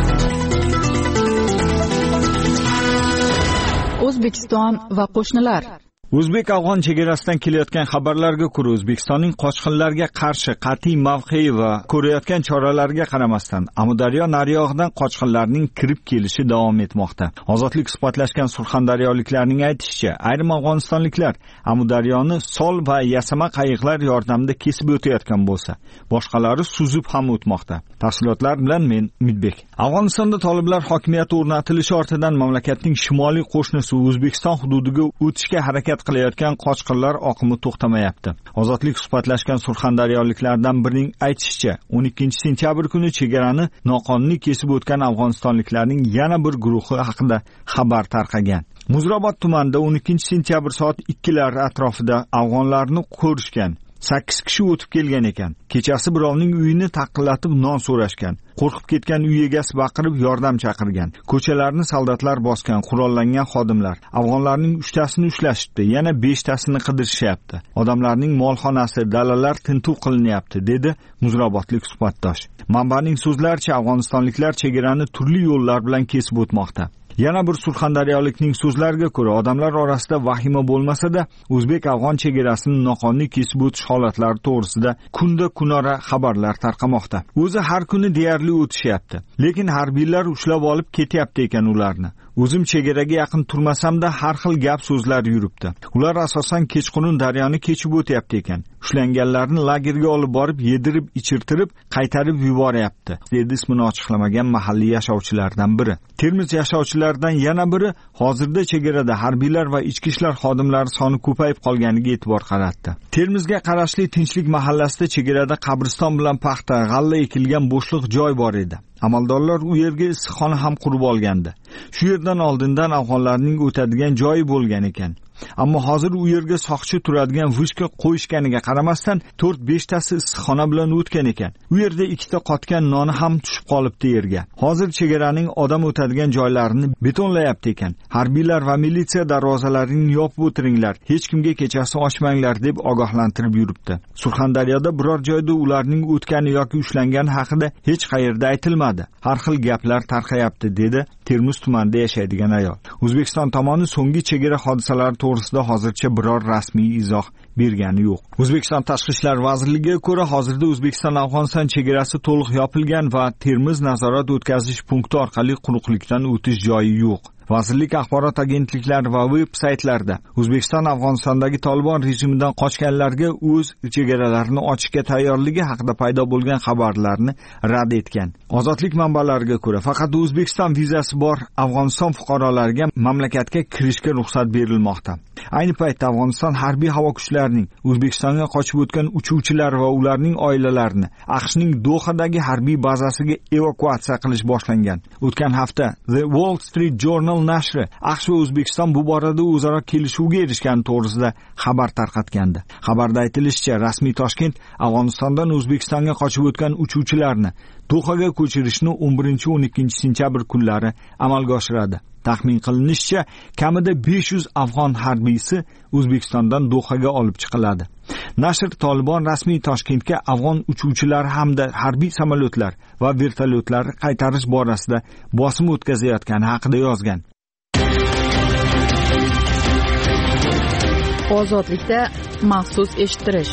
O'zbekiston va qo'shnilar. O'zbek-afg'on chegarasidan kelayotgan xabarlarga ko'ra, O'zbekistonning qochqinlarga qarshi qat'iy mavqei va ko'rayotgan choralarga qaramasdan Amudaryo nariyog'idan qochqinlarning kirib kelishi davom etmoqda. Ozodlik isbotlashgan surxondaryoliklarning aytishicha, ayrim afg'onistonliklar Amudaryoni sol va yasama qayiqlar yordamida kesib o'tayotgan bo'lsa, boshqalari suzib ham o'tmoqda. Tafsilotlar bilan men Umidbek. Afg'onistonda toliblar hokimiyati o'rnatilishi ortidan mamlakatning shimoliy qo'shnisi O'zbekiston hududiga o'tishga harakat qilayotgan qochqinlar oqimi to'xtamayapti. Ozodlik suhbatlashgan surxondaryoliklardan birining aytishicha, o'n ikkinchi sentyabr kuni chegarani noqonuniy kesib o'tgan afg'onistonliklarning yana bir guruhi haqida xabar tarqagan. Muzrabot tumanida o'n ikkinchi sentyabr soat ikkilar atrofida afg'onlarni ko'rishgan sakkiz kishi o'tib kelgan ekan. Kechasi birovning uyini taqillatib non so'rashgan. Qo'rqib ketgan uy egasi baqirib yordam chaqirgan. Ko'chalarni soldatlar bosgan, qurollangan xodimlar. Afg'onlarning uchtasini ushlashibdi, yana beshtasini qidirishyapti. Odamlarning molxonasi, dalalar tintuv qilinyapti, dedi Muzrabotlik suhbatdosh. Manbaning so'zlaricha, afg'onistonliklar chegarani turli yo'llar bilan kesib o'tmoqda. Yana bir surxondaryolikning so'zlariga ko'ra, odamlar orasida vahima bo'lmasa-da, o'zbek-afg'on chegarasini noqonuniy kesib o'tish holatlari to'g'risida kunda kunora xabarlar tarqamoqda. O'zi har kuni deyarli o'tishyapti, lekin harbiylar ushlab olib ketyapti ekan ularni. O'zim chegaraga yaqin turmasam-da har xil gap so'zlar yuribdi. Ular asosan kechqurun daryoni kechib o'tyapti ekan. Ushlanganlarni lagerga olib borib yedirib, ichirtirib, qaytarib yuboryapti, dedi ismini ochiqlamagan mahalliy yashovchilardan biri. Termiz yashovchilaridan yana biri hozirda chegarada harbiylar va ichki ishlar xodimlari soni ko'payib qolganiga e'tibor qaratdi. Termizga qarashli Tinchlik mahallasida chegarada qabriston bilan paxta, g'alla ekilgan bo'shliq joy bor edi. Amaldorlar u yerga issiqxona ham qurib olgandi. Shu yerdan oldindan afg'onlarning o'tadigan joyi bo'lgan ekan. Ammo hozir u yerga soqchi turadigan vishka qo'yishganiga qaramasdan to'rt besh tasi issiqxona bilan o'tgan ekan. U yerda ikkita qotgan noni ham tushib qolibdi yerga. Hozir chegaraning odam o'tadigan joylarini betonlayapti ekan. Harbiylar va militsiya darvozalarini yopib o'tiringlar, hech kimga kechasi ochmanglar deb ogohlantirib yuribdi. Surxondaryoda biror joyda ularning o'tgani yoki ushlangani haqida hech qayerda aytilmadi. Har xil gaplar tarqayapti, dedi Termiz tumanida yashaydigan ayol. O'zbekiston tomoni so'nggi chegara hodisalari to'g'risida hozircha biror rasmiy izoh bergani yo'q. O'zbekiston Tashqi ishlar vazirligiga ko'ra, hozirda O'zbekiston-Afg'oniston chegarasi to'liq yopilgan va Termiz nazorat o'tkazish punkti orqali quruqlikdan o'tish joyi yo'q. Vazirlik axborot agentliklari va veb-saytlarda O'zbekiston Afg'onistondagi Tolibon rejimidan qochganlarga o'z chegaralarini ochishga tayyorligi haqida paydo bo'lgan xabarlarni rad etgan. Ozodlik manbalariga ko'ra, faqat O'zbekiston vizasi bor Afg'oniston fuqarolariga mamlakatga kirishga ruxsat berilmoqda. Ayni paytda Afg'oniston harbiy havo kuchlarining O'zbekistonga qochib o'tgan uchuvchilar va ularning oilalarini AQShning Dohadagi harbiy bazasiga evakuatsiya qilish boshlangan. O'tgan hafta The Wall Street Journal nashri AQSh va O'zbekiston bu borada o'zaro kelishuvga erishgani to'g'risida xabar tarqatgandi. Xabarda aytilishicha, rasmiy Toshkent Afg'onistondan O'zbekistonga qochib o'tgan uchuvchilarni Dohaga ko'chirishni o'n birinchi o'n ikkinchi sentyabr kunlari amalga oshiradi. Taxmin qilinishicha, kamida besh yuz afg'on harbiysi O'zbekistondan Dohaga olib chiqiladi. Nashr Tolibon rasmiy Toshkentga afg'on uchuvchilari hamda harbiy samolyotlar va vertolyotlarni qaytarish borasida bosim o'tkazayotgani haqida yozgan. Ozodlikda maxsus eshittirish.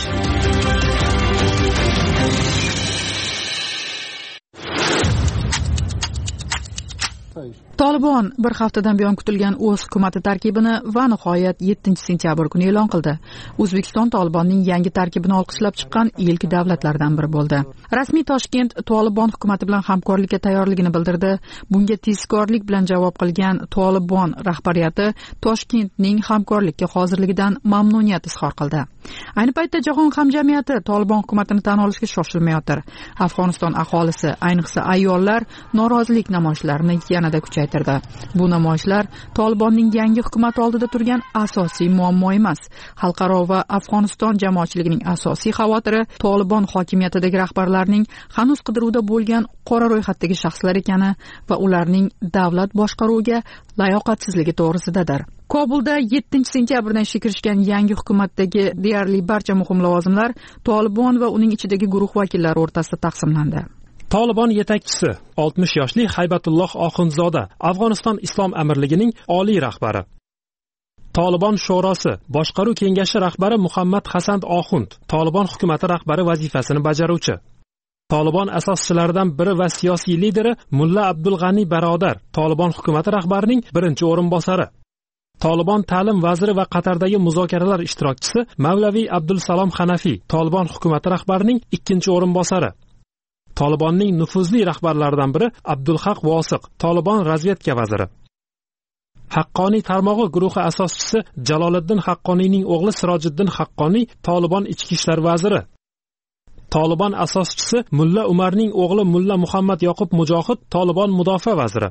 Tolibon bir haftadan buyon kutilgan o'z hukumati tarkibini va nihoyat yettinchi sentyabr kuni e'lon qildi. O'zbekiston Tolibonning yangi tarkibini olqishlab chiqqan ilk davlatlardan biri bo'ldi. Rasmiy Toshkent Tolibon hukumati bilan hamkorlikka tayyorligini bildirdi. Bunga tezkorlik bilan javob qilgan Tolibon rahbariyati Toshkentning hamkorlikka hozirligidan mamnuniyat izhor qildi. Ayni paytda jahon hamjamiyati Tolibon hukumatini tan olishga shoshilmayotir. Afg'oniston aholisi, ayniqsa ayollar norozilik namoyishlarini yanada kuchaytirdi. Bu namoyishlar Tolibonning yangi hukumat oldida turgan asosiy muammo emas. Xalqaro va Afg'oniston jamoatchiligining asosiy xavotiri Tolibon hokimiyatidagi rahbarlarning hanuz qidiruvda bo'lgan qora ro'yxatdagi shaxslar ekani va ularning davlat boshqaruviga layoqatsizligi to'g'risidadir. Kobulda yettinchi sentyabrdan ishga kirishgan yangi hukumatdagi deyarli barcha muhim lavozimlar Tolibon va uning ichidagi guruh vakillari o'rtasida taqsimlandi. Tolibon yetakchisi oltmish yoshli Haybatulloh Oxundzoda Afg'oniston Islom amirligining oliy rahbari. Tolibon sho'rosi boshqaruv kengashi rahbari Muhammad Hasan Oxund Tolibon hukumati rahbari vazifasini bajaruvchi. Tolibon asoschilaridan biri va siyosiy lideri Mulla Abdul G'ani Barodar Tolibon hukumati rahbarining birinchi o'rinbosari. Tolibon ta'lim vaziri va Qatardagi muzokaralar ishtirokchisi Mavlaviy Abdul Salom Hanafiy Tolibon hukumati rahbarining ikkinchi o'rinbosari. Tolibonning nufuzli rahbarlaridan biri Abdulhaq Vosiq Tolibon razvedka vaziri. Haqqoniy tarmog'i guruhi asoschisi Jaloliddin Haqqoniyning o'g'li Sirojiddin Haqqoniy Tolibon ichki ishlar vaziri. Tolibon asoschisi Mulla Umarning o'g'li Mulla Muhammad Yoqub Mujohid Tolibon mudofaa vaziri.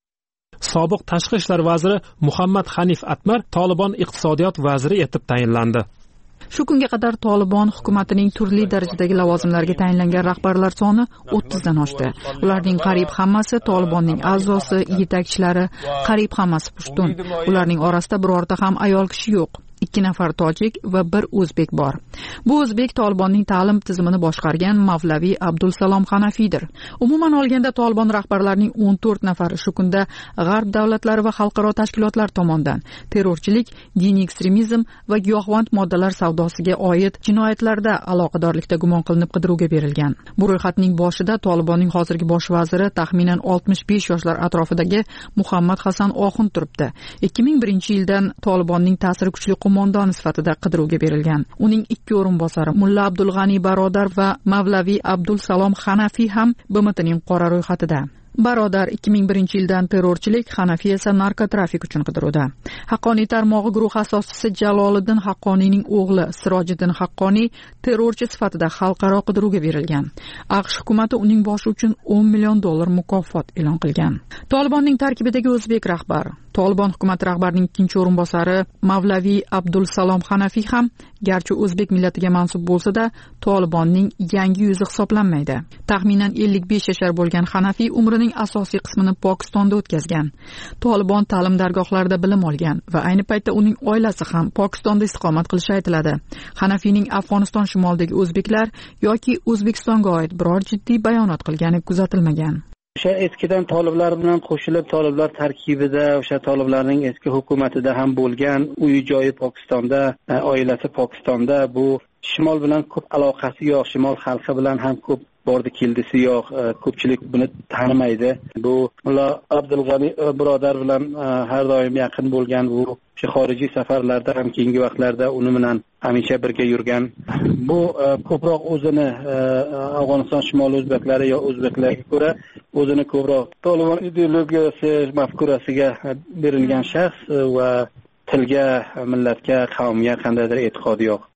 Sobiq tashqi ishlar vaziri Muhammad Hanif Atmar Tolibon iqtisodiyot vaziri etib tayinlandi. Shu kunga qadar Tolibon hukumatining turli darajadagi lavozimlarga tayinlangan rahbarlar soni o'ttiz dan oshdi. Ularning qariyb hammasi Tolibonning a'zosi, yetakchilari, qariyb hammasi pushtun. Ularning orasida birorta ham ayol kishi yo'q. ikki nafar tojik va bir o'zbek bor. Bu o'zbek Tolibonning ta'lim tizimini boshqargan Mavlaviy Abdul Salom Hanafiydir. Umuman olganda Tolibon rahbarlarining o'n to'rt nafari shu kunda g'arb davlatlari va xalqaro tashkilotlar tomonidan terrorchilik, diniy ekstremizm va giyohvand moddalar savdosiga oid jinoyatlarda aloqadorlikda gumon qilinib qidiruvga berilgan. Bu ro'yxatning boshida Tolibonning hozirgi bosh vaziri taxminan oltmish besh yoshlar atrofidagi Muhammad Hasan Oxund turibdi. ikki ming birinchi yildan Tolibonning ta'siri kuchli qo'mondon sifatida qidiruvga berilgan. Uning ikki o'rinbosari Mulla Abdul G'ani Barodar va Mavlaviy Abdul Salom Hanafiy ham B M Tning qora ro'yxatida. Barodar ikki ming birinchi yildan terrorchilik, Hanafiy esa narkotrafik uchun qidiruvda. Haqqoniy tarmog'i guruh asoschisi Jaloliddin Haqqoniyning o'g'li Sirojiddin Haqqoniy terrorchi sifatida xalqaro qidiruvga berilgan. AQSh hukumati uning boshi uchun o'n million dollar mukofot e'lon qilgan. Tolibonning tarkibidagi o'zbek rahbar Tolibon hukumati rahbarining ikkinchi o'rinbosari Mavlaviy Abdul Salom Hanafiy ham garchi o'zbek millatiga mansub bo'lsa-da, Tolibonning yangi yuzi hisoblanmaydi. Taxminan ellik besh yashar bo'lgan Hanafiy umrining asosiy qismini Pokistonda o'tkazgan. Tolibon ta'lim dargohlarida bilim olgan va ayni paytda uning oilasi ham Pokistonda istiqomat qilishi aytiladi. Hanafiyning Afg'oniston shimolidagi o'zbeklar yoki O'zbekistonga oid biror jiddiy bayonot qilgani kuzatilmagan. O'sha eskidan toliblar bilan qo'shilib, toliblar tarkibida, o'sha toliblarning eski hukumatida ham bo'lgan, uyi joyi Pokistonda, oilasi Pokistonda, bu shimol bilan ko'p aloqasi yo'q, shimol xalqi bilan ham ko'p bordi keldisi yo'q, ko'pchilik buni tanimaydi. Bu Mulla Abdul G'ani birodar bilan har doim yaqin bo'lgan, bu xorijiy safarlarda ham keyingi vaqtlarda uni bilan hamisha birga yurgan. Bu ko'proq o'zini Afg'oniston shimoli o'zbeklari yo o'zbeklarga ko'ra o'zini ko'proq Tolibon ideologiyasi, mafkurasiga berilgan shaxs va tilga, millatga, qavmga qandaydir e'tiqodi yo'q.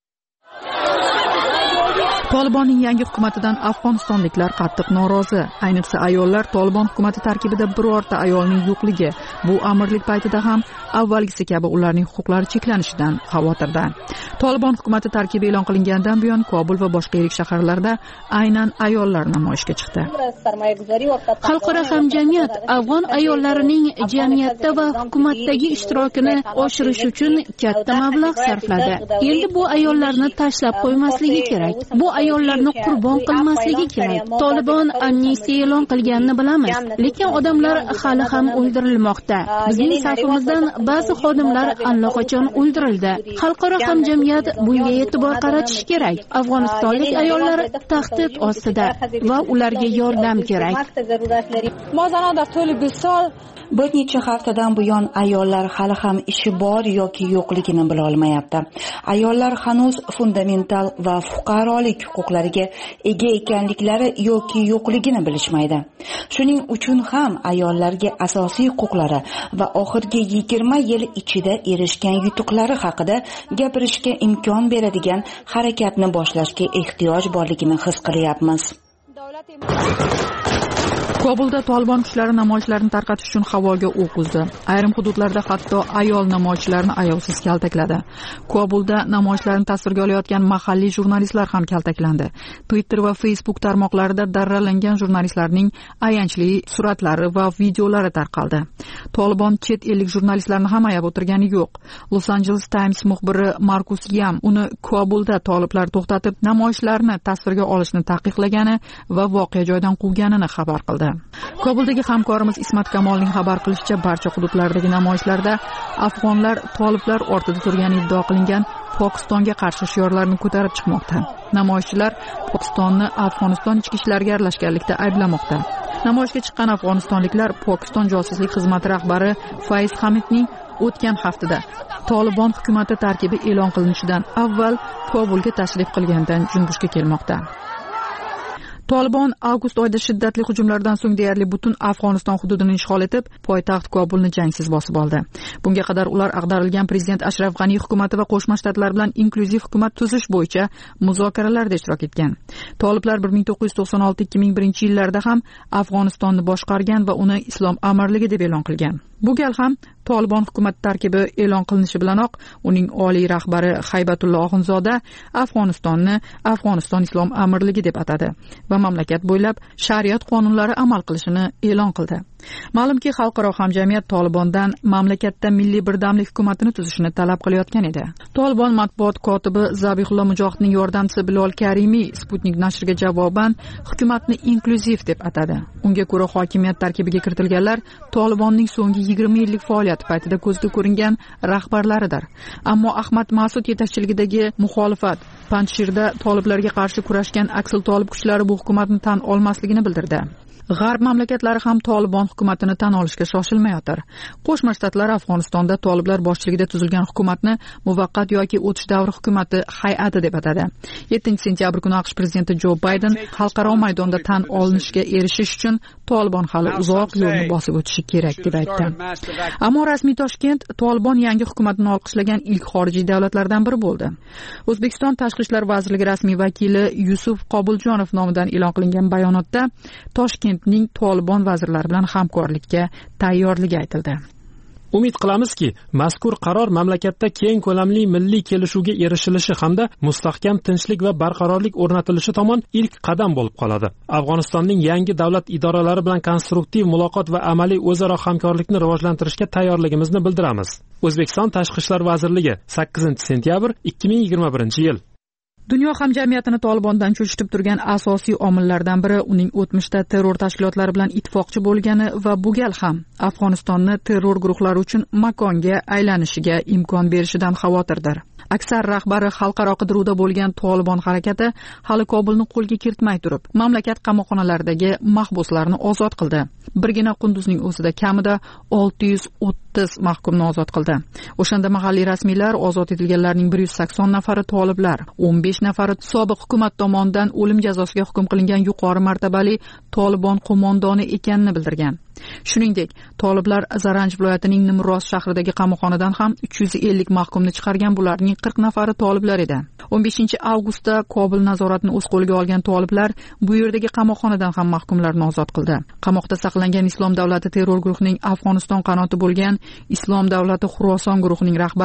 Tolibonning yangi hukumatidan afg'onistonliklar qattiq norozi. Ayniqsa ayollar Tolibon hukumati tarkibida birorta ayolning yo'qligi bu amirlik paytida ham avvalgisi kabi ularning huquqlari cheklanishidan xavotirda. Tolibon hukumati tarkibi e'lon qilingandan buyon Kobul va boshqa yirik shaharlarda aynan ayollar namoyishga chiqdi. Xalqaro hamjamiyat afg'on ayollarining jamiyatda va hukumatdagi ishtirokini oshirish uchun katta mablag' sarfladi. Endi bu ayollarni tashlab qo'ymasligi kerak. Bu ayollarni qurbon qilmasligi kerak. Tolibon amnistiya e'lon qilganini bilamiz, lekin odamlar hali ham o'ldirilmoqda. Bizning safimizdan ba'zi xodimlar allaqachon o'ldirildi. Xalqaro hamjamiyat bunga e'tibor qaratishi kerak. Afg'onistonlik ayollar tahdid ostida va ularga yordam kerak. Bir necha haftadan buyon ayollar hali ham ishi bor yoki yo'qligini bila olmayapti. Ayollar hanuz fundamental va fuqarolik huquqlariga ega ekanliklari yoki yo'qligini bilishmaydi. Shuning uchun ham ayollarga asosiy huquqlari va oxirgi yigirma yil ichida erishgan yutuqlari haqida gapirishga imkon beradigan harakatni boshlashga ehtiyoj borligini his qilyapmiz. Kobulda Tolibon kuchlari namoyishlarni tarqatish uchun havoga o'q uzdi. Ayrim hududlarda hatto ayol namoyishchilarni ayovsiz kaltakladi. Kobulda namoyishlarni tasvirga olayotgan mahalliy jurnalistlar ham kaltaklandi. Twitter va Facebook tarmoqlarida darralangan jurnalistlarning ayanchli suratlari va videolari tarqaldi. Tolibon chet ellik jurnalistlarni ham ayab o'tirgani yo'q. Los Angeles Times muxbiri Markus Yam uni Kobulda toliblar to'xtatib namoyishlarni tasvirga olishni taqiqlagani va voqea joyidan quvganini xabar qildi. Kobuldagi hamkorimiz Ismat Kamolning xabar qilishicha, barcha hududlardagi namoyishlarda afg'onlar toliblar ortida turgani iddao qilingan Pokistonga qarshi shiorlarni ko'tarib chiqmoqda. Namoyishchilar Pokistonni Afg'oniston ichki ishlariga aralashganlikda ayblamoqda. Namoyishga chiqqan afg'onistonliklar Pokiston josuslik xizmati rahbari Faiz Hamidning o'tgan haftada Tolibon hukumati tarkibi e'lon qilinishidan avval Kobulga tashrif qilgandan junbushga kelmoqda. Tolibon avgust oyida shiddatli hujumlardan so'ng deyarli butun Afg'oniston hududini ishg'ol etib, poytaxt Kobulni jangsiz bosib oldi. Bunga qadar ular ag'darilgan prezident Ashraf G'ani hukumati va Qo'shma Shtatlar bilan inklyuziv hukumat tuzish bo'yicha muzokaralarda ishtirok etgan. Toliblar bir ming to'qqiz yuz to'qson olti ikki ming birinchi yillarda ham Afg'onistonni boshqargan va uni islom amirligi deb e'lon qilgan. Bu gal ham Tolibon hukumati tarkibi e'lon qilinishi bilanoq uning oliy rahbari Haybatullo Oxunzoda Afg'onistonni Afg'oniston islom amirligi deb atadi va mamlakat bo'ylab shariat qonunlari amal qilishini e'lon qildi. Ma'lumki, xalqaro hamjamiyat Tolibondan mamlakatda milliy birdamlik hukumatini tuzishni talab qilayotgan edi. Tolibon matbuot kotibi Zabihullo Mujohidning yordamchisi Bilol Karimiy Sputnik nashriga javoban hukumatni inklyuziv deb atadi. Unga ko'ra, hokimiyat tarkibiga kiritilganlar Tolibonning so'nggi yigirma yillik faoliyati paytida ko'zga ko'ringan rahbarlaridir. Ammo Ahmad Mas'ud yetakchiligidagi muxolifat Panjshirda toliblarga qarshi kurashgan Aksil Tolib kuchlari bu hukumatni tan olmasligini bildirdi. G'arb mamlakatlari ham Tolibon hukumatini tan olishga shoshilmayotir. Qo'shma Shtatlar Afg'onistonda toliblar boshchiligida tuzilgan hukumatni muvaqqat yoki o'tish davri hukumati hay'ati deb atadi. yettinchi sentyabr kuni AQSh prezidenti Jo Bayden xalqaro maydonda tan olinishiga erishish uchun Tolibon hali uzoq yo'lni bosib o'tishi kerak deb aytdi. Ammo rasmiy Toshkent Tolibon yangi hukumatni olqishlagan ilk xorijiy davlatlardan biri bo'ldi. O'zbekiston Tashqi ishlar vazirligi rasmiy vakili Yusuf Qobuljonov nomidan e'lon qilingan bayonotda Toshkent ning Tolibon vazirlari bilan hamkorlikka tayyorligi aytildi. Umid qilamizki, mazkur qaror mamlakatda keng ko'lamli milliy kelishuvga erishilishi hamda mustahkam tinchlik va barqarorlik o'rnatilishi tomon ilk qadam bo'lib qoladi. Afg'onistonning yangi davlat idoralari bilan konstruktiv muloqot va amaliy o'zaro hamkorlikni rivojlantirishga tayyorligimizni bildiramiz. O'zbekiston Tashqi ishlar vazirligi sakkizinchi sentyabr ikki ming yigirma birinchi yil. Dunyo hamjamiyatini Tolibondan cho'chitib turgan asosiy omillardan biri uning o'tmishda terror tashkilotlari bilan ittifoqchi bo'lgani va bu gal ham Afg'onistonni terror guruhlari uchun makonga aylanishiga imkon berishidan xavotirdir. Aksar rahbari xalqaro qidiruvda bo'lgan Tolibon harakati hali Kobulni qo'lga kiritmay turib, mamlakat qamoqxonalaridagi mahbuslarni ozod qildi. Birgina Qunduzning o'zida kamida olti yuz o'ttiz mahkumni ozod qildi. O'shanda mahalliy rasmiylar ozod etilganlarning bir yuz sakson nafari toliblar, o'n besh nafari sobiq hukumat tomonidan o'lim jazosiga hukm qilingan yuqori martabali Tolibon qo'mondoni ekanini bildirgan. Shuningdek, toliblar Zaranj viloyatining Nimroz shahridagi qamoqxonadan ham uch yuz ellik mahkumni chiqargan, bularning qirq nafari toliblar edi. o'n beshinchi avgustda Kobul nazoratini o'z qo'liga olgan toliblar bu yerdagi qamoqxonadan ham mahkumlarni ozod qildi. Qamoqda saqlangan Islom davlati terror guruhining Afg'oniston qanoti bo'lgan Islom davlati Xuroson guruhining rahbari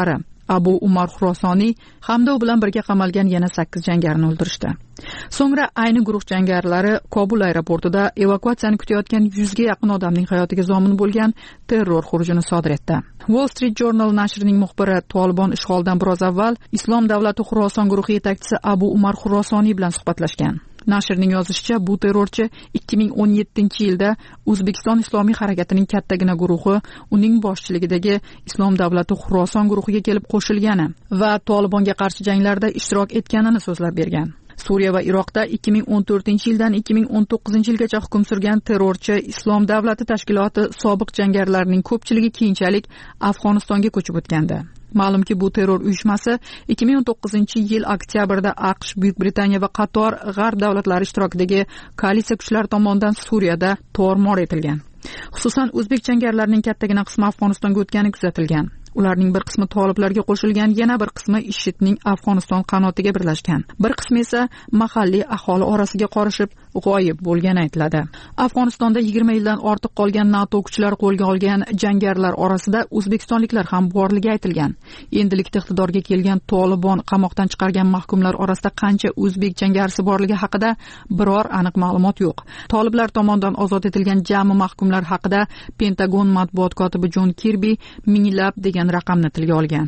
Abu Umar Xurosoniy hamda u bilan birga qamalgan yana sakkiz jangarini o'ldirishdi. So'ngra ayni guruh jangarilari Kobul aeroportida evakuatsiyani kutayotgan yuzga yaqin odamning hayotiga zomin bo'lgan terror xurujini sodir etdi. Wall Street Journal nashrining muxbiri Tolibon ishg'olidan biroz avval Islom davlati Xuroson guruhi yetakchisi Abu Umar Xurosoniy bilan suhbatlashgan. Nashrning yozishicha, bu terrorchi ikki ming o'n yettinchi yilda O'zbekiston Islomiy harakatining kattagina guruhi uning boshchiligidagi Islom davlati Xuroson guruhiga kelib qo'shilgani va Tolibonga qarshi janglarda ishtirok etganini so'zlab bergan. Suriya va Iroqda ikki ming o'n to'rtinchi yildan ikki ming o'n to'qqizinchi yilgacha hukm surgan terrorchi Islom davlati tashkiloti sobiq jangarilarining ko'pchiligi keyinchalik Afg'onistonga ko'chib o'tgandi. Ma'lumki, bu terror uyushmasi ikki ming o'n to'qqizinchi yil oktyabrda AQSh, Buyuk Britaniya va qator g'arb davlatlari ishtirokidagi koalitsiya kuchlari tomonidan Suriyada tor-mor etilgan. Xususan, o'zbek jangarilarining kattagina qismi Afg'onistonga o'tgani kuzatilgan. Ularning bir qismi toliblarga qo'shilgan, yana bir qismi IShIDning Afg'oniston qanotiga birlashgan. Bir qismi esa mahalliy aholi orasiga qorishib g'oyib bo'lgani aytiladi. Afg'onistonda yigirma yildan ortiq qolgan NATO kuchlari qo'lga olgan jangarilar orasida o'zbekistonliklar ham borligi aytilgan. Endilikda iqtidorga kelgan Tolibon qamoqdan chiqargan mahkumlar orasida qancha o'zbek jangarisi borligi haqida biror aniq ma'lumot yo'q. Toliblar tomonidan ozod etilgan jami mahkumlar haqida Pentagon matbuot kotibi Jon Kirbi minglab degan raqamni tilga olgan.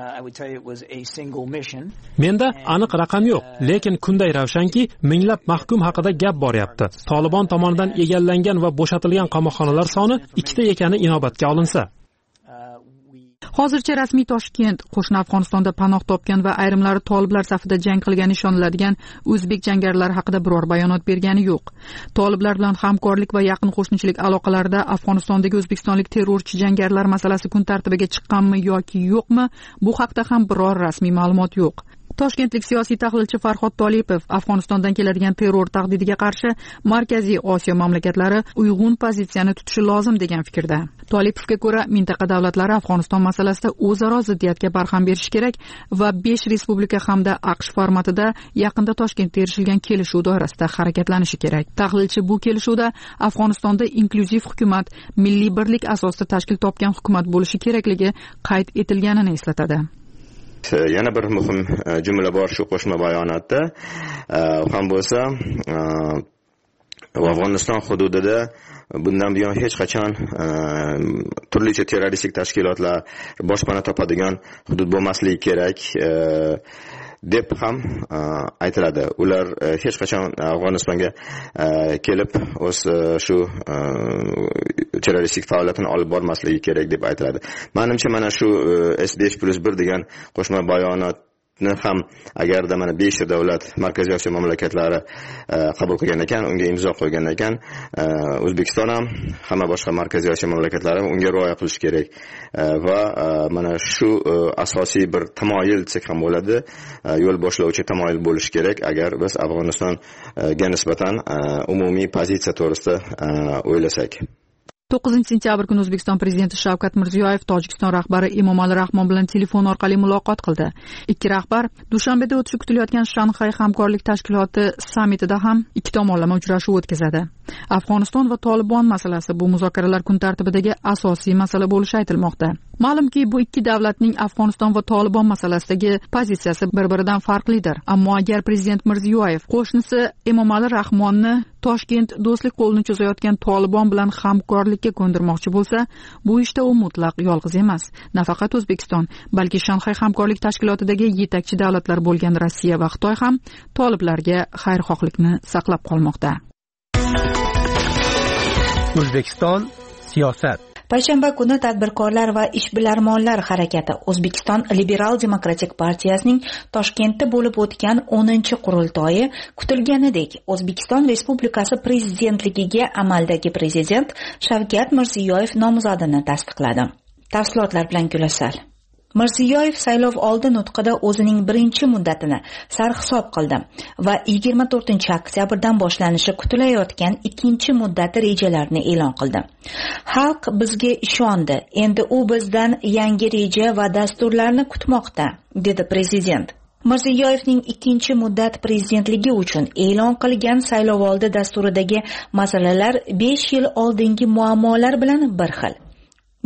Menda aniq raqam yo'q, lekin kunday ravshanki, minglab mahkum haqida gap boryapti. Tolibon tomonidan egallangan va bo'shatilgan qamoqxonalar soni ikkita ekani inobatga olinsa. Hozircha rasmiy Toshkent qo'shni Afg'onistonda panoh topgan va ayrimlari toliblar safida jang qilgani ishoniladigan o'zbek jangarilari haqida biror bayonot bergani yo'q. Toliblar bilan hamkorlik va yaqin qo'shnichilik aloqalarida Afg'onistondagi o'zbekistonlik terrorchi jangarilar masalasi kun tartibiga chiqqanmi yoki yo'qmi, bu haqda ham biror rasmiy ma'lumot yo'q. Toshkentlik siyosiy tahlilchi Farhod Tolipov Afg'onistondan keladigan terror tahdidiga qarshi Markaziy Osiyo mamlakatlari uyg'un pozitsiyani tutishi lozim degan fikrda. Tolipovga ko'ra, mintaqa davlatlari Afg'oniston masalasida o'zaro ziddiyatga barham berishi kerak va besh respublika hamda AQSh formatida yaqinda Toshkentda erishilgan kelishuv doirasida harakatlanishi kerak. Tahlilchi bu kelishuvda Afg'onistonda inklyuziv hukumat, milliy birlik asosida tashkil topgan hukumat bo'lishi kerakligi qayd etilganini eslatadi. Yana bir muhim jumla bor shu qo'shma bayonotda, ham bo'lsa Afg'oniston hududida bundan buyon hech qachon turlicha terroristik tashkilotlar boshpana topadigan hudud bo'lmasligi kerak deb ham aytiladi. Ular hech qachon Afg'onistonga kelib o'z shu terroristik faoliyatini olib bormasligi kerak deb aytiladi. Menimcha mana shu S besh plus bir degan qo'shma bayonot ham agarda mana besh davlat Markaziy Osiyo mamlakatlari qabul qilgan ekan, unga imzo qo'ygan ekan, O'zbekiston ham hamma boshqa Markaziy Osiyo mamlakatlari unga rioya qilish kerak va mana shu asosiy bir tamoyil desak ham bo'ladi, yo'l boshlovchi tamoyil bo'lishi kerak agar biz Afg'onistonga nisbatan umumiy pozitsiya to'g'risida o'ylasak. to'qqizinchi sentyabr kuni O'zbekiston prezidenti Shavkat Mirziyoyev Tojikiston rahbari Emomali Rahmon bilan telefon orqali muloqot qildi. Ikki rahbar Dushanbeda o'tishi kutilayotgan Shanxay hamkorlik tashkiloti sammitida ham ikki tomonlama uchrashuv o'tkazadi. Afg'oniston va Tolibon masalasi bu muzokaralar kun tartibidagi asosiy masala bo'lishi aytilmoqda. Ma'lumki, bu ikki davlatning Afg'oniston va Tolibon masalasidagi pozitsiyasi bir-biridan farqlidir. Ammo agar prezident Mirziyoyev qo'shnisi Emomali Rahmonni Toshkent do'stlik qo'lini cho'zayotgan Tolibon bilan hamkorlikka ko'ndirmoqchi bo'lsa, bu ishda u mutlaq yolg'iz emas. Nafaqat O'zbekiston, balki Shanxay hamkorlik tashkilotidagi yetakchi davlatlar bo'lgan Rossiya va Xitoy ham toliblarga xayrixohlikni saqlab qolmoqda. O'zbekiston siyosat. Payshanba kuni tadbirkorlar va ishbilarmonlar harakati O'zbekiston Liberal Demokratik partiyasining Toshkentda bo'lib o'tgan o'ninchi qurultoyi kutilganidek O'zbekiston Respublikasi prezidentligiga amaldagi prezident Shavkat Mirziyoyev nomzodini tasdiqladi. Tafsilotlar bilan Gulasal. Mirziyoyev saylov oldi nutqida o'zining birinchi muddatini sarhisob qildi va yigirma to'rtinchi oktyabrdan boshlanishi kutilayotgan ikkinchi muddati rejalarini e'lon qildi. Xalq bizga ishondi, endi u bizdan yangi reja va dasturlarni kutmoqda, dedi prezident. Mirziyoyevning ikkinchi muddat prezidentligi uchun e'lon qilgan saylovoldi dasturidagi masalalar besh yil oldingi muammolar bilan bir xil.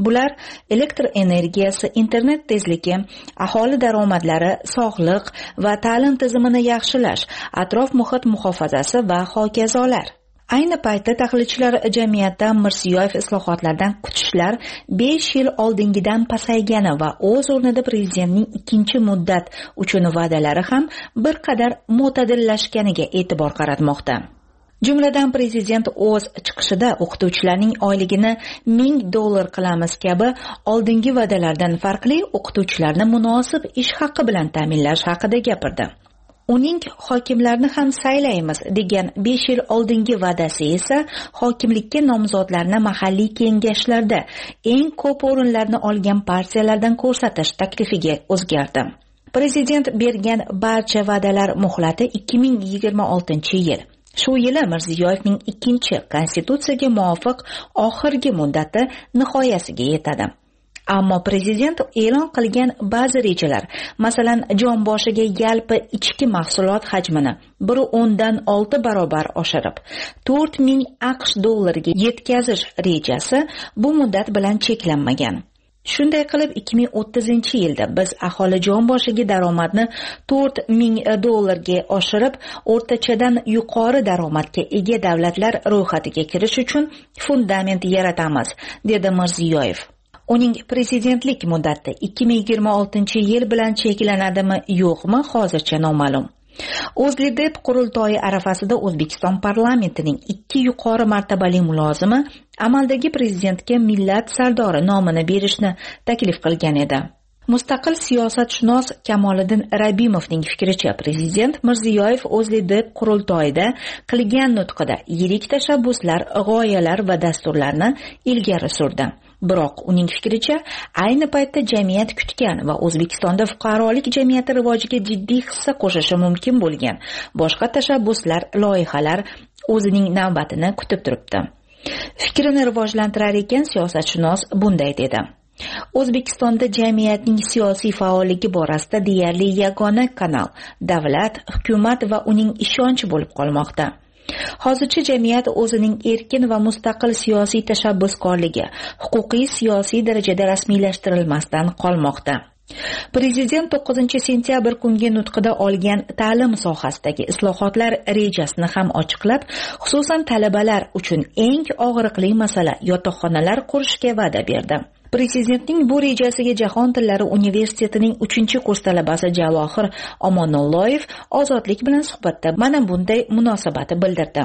Bular elektr energiyasi, internet tezligi, aholi daromadlari, sog'liq va ta'lim tizimini yaxshilash, atrof muhit muhofazasi va hokazolar. Ayni paytda tahlilchilar jamiyatda Mirziyoyev islohotlardan kutishlar besh yil oldingidan pasaygani va o'z o'rnida prezidentning ikkinchi muddat uchun va'dalari ham bir qadar mo'tadillashganiga e'tibor qaratmoqda. Jumladan prezident o'z chiqishida o'qituvchilarning oyligini ming dollar qilamiz kabi oldingi va'dalardan farqli o'qituvchilarni munosib ish haqi bilan ta'minlash haqida gapirdi. Uning hokimlarni ham saylaymiz degan besh yil oldingi va'dasi esa hokimlikka nomzodlarni mahalliy kengashlarda eng ko'p o'rinlarni olgan partiyalardan ko'rsatish taklifiga o'zgardi. Prezident bergan barcha va'dalar muhlati ikki ming yigirma oltinchi yil. Shu yili Mirziyoyevning ikkinchi konstitutsiyaga muvofiq oxirgi muddati nihoyasiga yetadi. Ammo prezident e'lon qilgan ba'zi rejalar, masalan, jon boshiga yalpi ichki mahsulot hajmini bir o'ndan olti barobar oshirib, to'rt ming aqsh dollariga yetkazish rejasi bu muddat bilan cheklanmagan. Shunday qilib ikki ming o'ttizinchi yilda biz aholi jon boshiga daromadni to'rt ming dollarga oshirib, o'rtachadan yuqori daromadga ega davlatlar ro'yxatiga kirish uchun fundament yaratamiz, dedi Mirziyoyev. Uning prezidentlik muddati ikki ming yigirma oltinchi yil bilan cheklanadimi, yo'qmi, hozircha noma'lum. O'zLiDeP qurultoyi arafasida O'zbekiston parlamentining ikki yuqori martabali mulozimi amaldagi prezidentga millat sardori nomini berishni taklif qilgan edi. Mustaqil siyosatshunos Kamoliddin Rabimovning fikricha, prezident Mirziyoyev O'zLiDeP qurultoyida qilgan nutqida yirik tashabbuslar, g'oyalar va dasturlarni ilgari surdi. Biroq uning fikricha, ayni paytda jamiyat kutgan va O'zbekistonda fuqarolik jamiyati rivojiga jiddiy hissa qo'shishi mumkin bo'lgan boshqa tashabbuslar, loyihalar o'zining navbatini kutib turibdi. Fikrini rivojlantirar ekan siyosatshunos bunday dedi: O'zbekistonda jamiyatning siyosiy faolligi borasida deyarli yagona kanal davlat, hukumat va uning ishonchi bo'lib qolmoqda. Hozircha jamiyat o'zining erkin va mustaqil siyosiy tashabbuskorligi huquqiy siyosiy darajada rasmiylashtirilmasdan qolmoqda. Prezident to'qqizinchi sentyabr kungi nutqida olgan ta'lim sohasidagi islohotlar rejasini ham ochiqlab, xususan talabalar uchun eng og'riqli masala yotoqxonalar qurishga va'da berdi. Prezidentning bu rejasiga Jahon tillari universitetining uchinchi kurs talabasi Javohir Omonulloyev Ozodlik bilan suhbatda mana bunday munosabati bildirdi.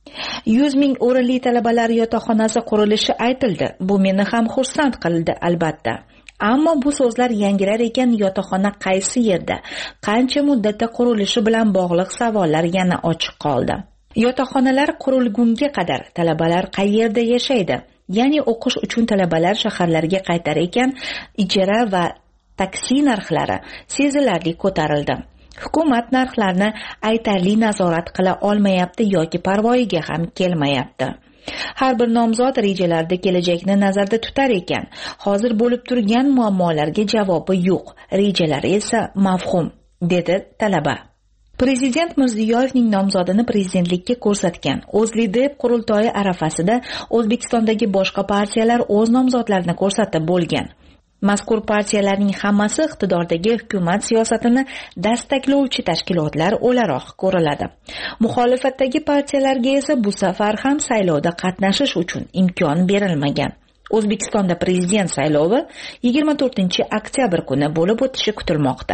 yuz ming o'rinli talabalar yotoqxonasi qurilishi aytildi. Bu meni ham xursand qildi albatta. Ammo bu so'zlar yangirar ekan, yotoqxona qaysi yerda, qancha muddatda qurilishi bilan bog'liq savollar yana ochiq qoldi. Yotoqxonalar qurilgunga qadar talabalar qayerda yashaydi? Ya'ni o'qish uchun talabalar shaharlarga qaytar ekan, ijara va taksi narxlari sezilarli ko'tarildi. Hukumat narxlarni aytarli nazorat qila olmayapti yoki parvoyiga ham kelmayapti. Har bir nomzod rejalarda kelajakni nazarda tutar ekan, hozir bo'lib turgan muammolarga javobi yo'q, rejalari esa mavhum, dedi talaba. Prezident Mirziyoyevning nomzodini prezidentlikka ko'rsatgan O'zLiDeP qurultoyi arafasida O'zbekistondagi boshqa partiyalar o'z nomzodlarini ko'rsatib bo'lgan. Mazkur partiyalarning hammasi iqtidordagi hukumat siyosatini dastaklovchi tashkilotlar o'laroq ko'riladi. Muxolifatdagi partiyalarga esa bu safar ham saylovda qatnashish uchun imkon berilmagan. O'zbekistonda prezident saylovi yigirma to'rtinchi oktyabr kuni bo'lib o'tishi kutilmoqda.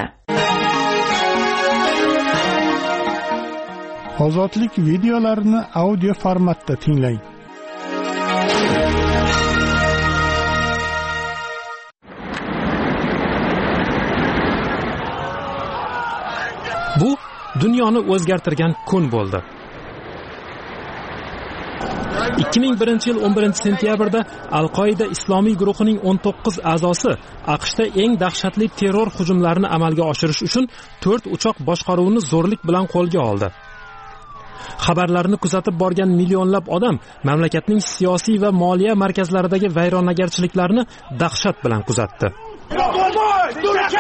Ozodlik videolarini audio formatda tinglang. Bu dunyoni o'zgartirgan kun bo'ldi. ikki ming birinchi yil o'n birinchi sentyabrda Al-Qoida islomiy guruhining o'n to'qqiz a'zosi AQShda eng dahshatli terror hujumlarini amalga oshirish uchun to'rt uchoq boshqaruvni zo'rlik bilan qo'lga oldi. Xabarlarni kuzatib borgan millionlab odam mamlakatning siyosiy va moliya markazlaridagi vayronagarchiliklarni dahshat bilan kuzatdi.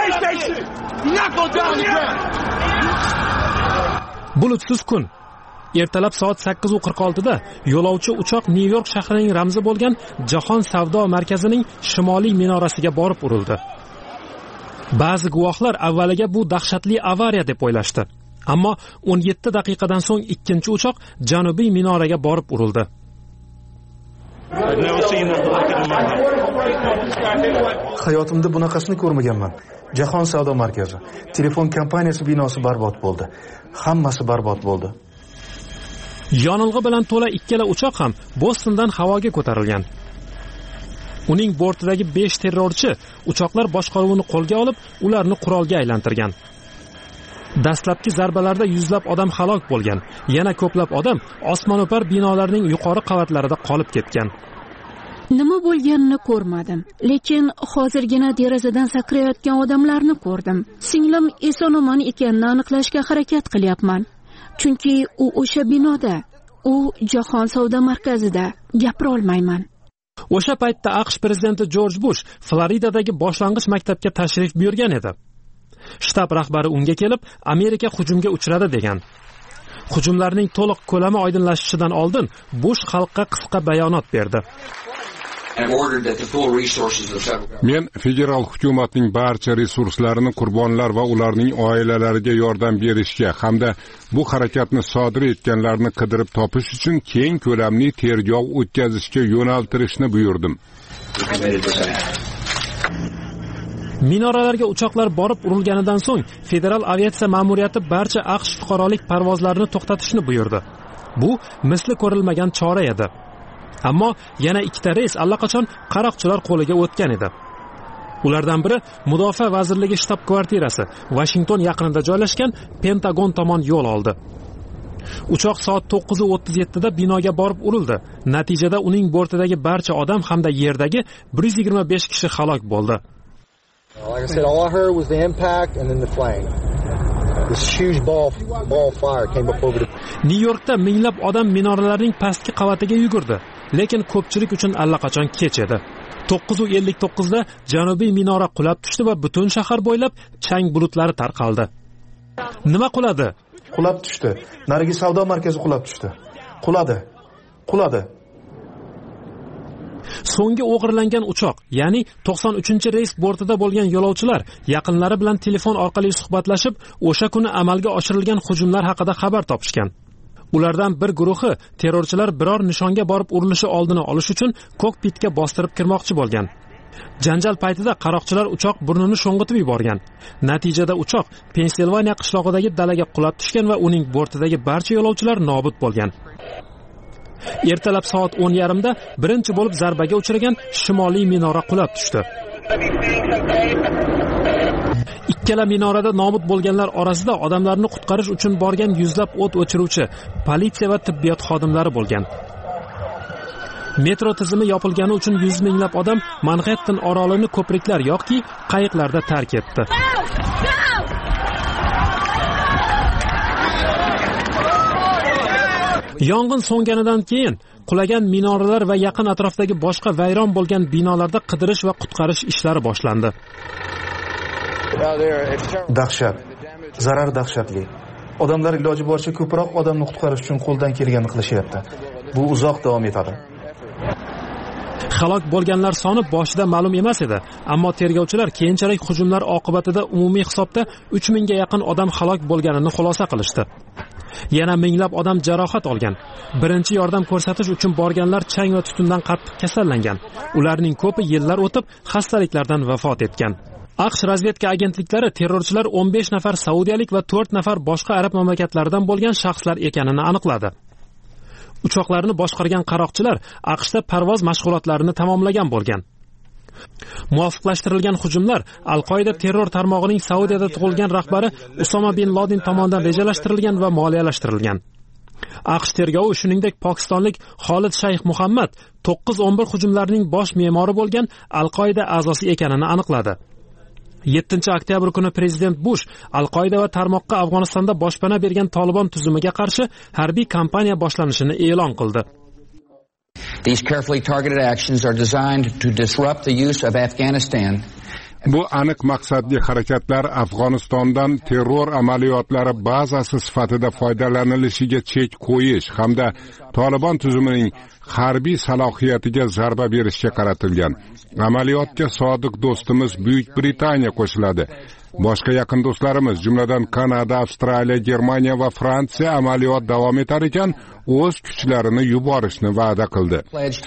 Bulutsiz kun. ertalab soat sakkiz qirq oltida yo'lovchi uchoq Nyu-York shahrining ramzi bo'lgan Jahon savdo markazining shimoliy minorasiga borib urildi. Ba'zi guvohlar avvaliga bu dahshatli avariya deb o'ylashdi. Ammo o'n yetti daqiqadan so'ng ikkinchi uchoq janubiy minoraga borib urildi. Hayotimda bunaqasini ko'rmaganman. Jahon savdo markazi, telefon kompaniyasi binosi barbod bo'ldi. Hammasi barbod bo'ldi. Yonilg'i bilan to'la ikkala uchoq ham Bostondan havoga ko'tarilgan. Uning bortidagi besh terrorchi uchoqlar boshqaruvini qo'lga olib, ularni qurolga aylantirgan. Dastlabki zarbalarda yuzlab odam halok bo'lgan. Yana ko'plab odam osmono'par binolarning yuqori qavatlarida qolib ketgan. Nima bo'lganini ko'rmadim, lekin hozirgina derazadan sakrayotgan odamlarni ko'rdim. Singlim eson-omon ekanini aniqlashga harakat qilyapman. Chunki u o'sha binoda, u Jahon savdo markazida. Gapira olmayman. O'sha paytda AQSh prezidenti Jorj Bush Floridadagi boshlang'ich maktabga tashrif buyurgan edi. Shtab rahbari unga kelib, Amerika hujumga uchradi degan. Hujumlarning to'liq ko'lami oydinlashishidan oldin Bush xalqqa qisqa bayonot berdi. Men federal hukumatning barcha resurslarini qurbonlar va ularning oilalariga yordam berishga hamda bu harakatni sodir etganlarni qidirib topish uchun keng ko'lamli tergov o'tkazishga yo'naltirishni buyurdim. Minoralarga uchoqlar borib urilganidan so'ng federal aviatsiya ma'muriyati barcha AQSh fuqarolik parvozlarini to'xtatishni buyurdi. Bu misli ko'rilmagan chora edi. Ammo yana ikkita reys allaqachon qaroqchilar qo'liga o'tgan edi. Ulardan biri Mudofaa vazirligi shtab-kvartirasi Washington yaqinida joylashgan Pentagon tomon yo'l oldi. Uchoq soat to'qqiz o'ttiz yetti da binoga borib urildi. Natijada uning bortidagi barcha odam hamda yerdagi bir yuz yigirma besh kishi halok bo'ldi. Like I said, all I heard was the impact and then the flame. This huge ball ball fire came up over the Nyu-Yorkda minglab odam minoralarning pastki qavatiga yugurdi, lekin ko'pchilik uchun allaqachon kech edi. to'qqiz ellik to'qqiz da janubiy minora qulab tushdi va butun shahar bo'ylab chang bulutlari tarqaldi. Nima quladi? Qulab tushdi. Narigi savdo markazi qulab tushdi. Quladi. Quladi. So'nggi o'g'irlangan uchoq, ya'ni to'qson uchinchi reys bortida bo'lgan yo'lovchilar yaqinlari bilan telefon orqali suhbatlashib, o'sha kuni amalga oshirilgan hujumlar haqida xabar topishgan. Ulardan bir guruhi terrorchilar biror nishonga borib urilishi oldini olish uchun kokpitga bostirib kirmoqchi bo'lgan. Janjal paytida qaroqchilar uchoq burnini sho'ng'itib yuborgan. Natijada uchoq Pensilvaniya qishlog'idagi dalaga qulab tushgan va uning bortidagi barcha yo'lovchilar nobud bo'lgan. Ertalab soat o'n yarim da birinchi bo'lib zarbaga uchragan shimoliy minora qulab tushdi. Ikkala minorada nobud bo'lganlar orasida odamlarni qutqarish uchun borgan yuzlab o't o'chiruvchi, politsiya va tibbiyot xodimlari bo'lgan. Metro tizimi yopilgani uchun yuz minglab odam Manhattan orolini ko'priklar yoki qayiqlarda tark etdi. Yong'in so'nganidan keyin qulagan minoralar va yaqin atrofdagi boshqa vayron bo'lgan binolarda qidirish va qutqarish ishlari boshlandi. Dahshat. Zarar dahshatli. Odamlar iloji boricha ko'proq odamni qutqarish uchun qo'ldan kelganini qilishyapti. Bu uzoq davom etadi. Halok bo'lganlar soni boshida ma'lum emas edi, ammo tergovchilar keyinchalik hujumlar oqibatida umumiy hisobda uch mingga yaqin odam halok bo'lganini xulosa qilishdi. Yana minglab odam jarohat olgan. Birinchi yordam ko'rsatish uchun borganlar chang va tutundan qattiq kasallangan. Ularning ko'pi yillar o'tib xastaliklardan vafot etgan. AQSh razvedka agentliklari terrorchilar o'n besh nafar saudiyalik va to'rt nafar boshqa arab mamlakatlaridan bo'lgan shaxslar ekanini aniqladi. Uchoqlarni boshqargan qaroqchilar AQShda parvoz mashg'ulotlarini tamomlagan bo'lgan. Muvofiqlashtirilgan hujumlar Al-Qoida terror tarmog'ining Saudiyada tug'ilgan rahbari Usama bin Laden tomonidan rejalashtirilgan va moliyalashtirilgan. AQSh tergovi shuningdek pokistonlik Xolid Shayx Muhammad to'qqiz o'n bir hujumlarning bosh me'mori bo'lgan Al-Qoida a'zosi ekanini aniqladi. yettinchi oktyabr kuni prezident Bush Al-Qoida va tarmoqqa Afg'onistonda boshpana bergan Taliban tuzumiga qarshi harbiy kampaniya boshlanishini e'lon qildi. These carefully targeted actions are designed to disrupt the use of Afghanistan Bu aniq maqsadli harakatlar Afg'onistondan terror amaliyotlari bazasi sifatida foydalanilishiga chek qo'yish hamda Tolibon tuzumining harbiy salohiyatiga zarba berishga qaratilgan. Amaliyotga sodiq do'stimiz Buyuk Britaniya qo'shiladi. Boshqa yaqin do'stlarimiz, jumladan Kanada, Avstraliya, Germaniya va Fransiya amaliyot davom etar ekan, o'z kuchlarini yuborishni va'da qildi.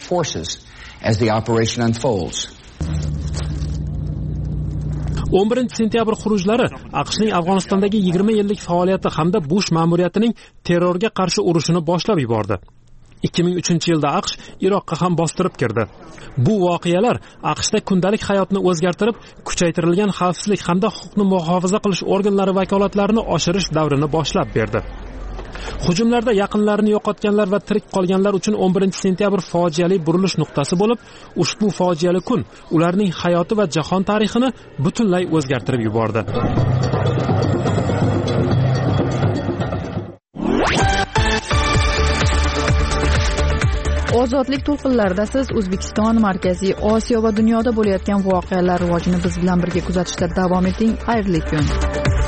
o'n birinchi sentyabr xurujlari AQShning Afg'onistondagi yigirma yillik faoliyati hamda Bush ma'muriyatining terrorga qarshi urushini boshlab yubordi. ikki ming uchinchi yilda AQSh Iroqqa ham bostirib kirdi. Bu voqealar AQShda kundalik hayotni o'zgartirib, kuchaytirilgan xavfsizlik hamda huquqni muhofaza qilish organlari vakolatlarini oshirish davrini boshlab berdi. Hujumlarda yaqinlarini yo'qotganlar va tirik qolganlar uchun o'n birinchi sentyabr fojiali burilish nuqtasi bo'lib, ushbu fojiali kun ularning hayoti va jahon tarixini butunlay o'zgartirib yubordi. Ozodlik to'lqinlarida siz O'zbekiston, Markaziy Osiyo va dunyoda bo'layotgan voqealar rivojini biz bilan birga kuzatishda davom eting. Xayrli kun.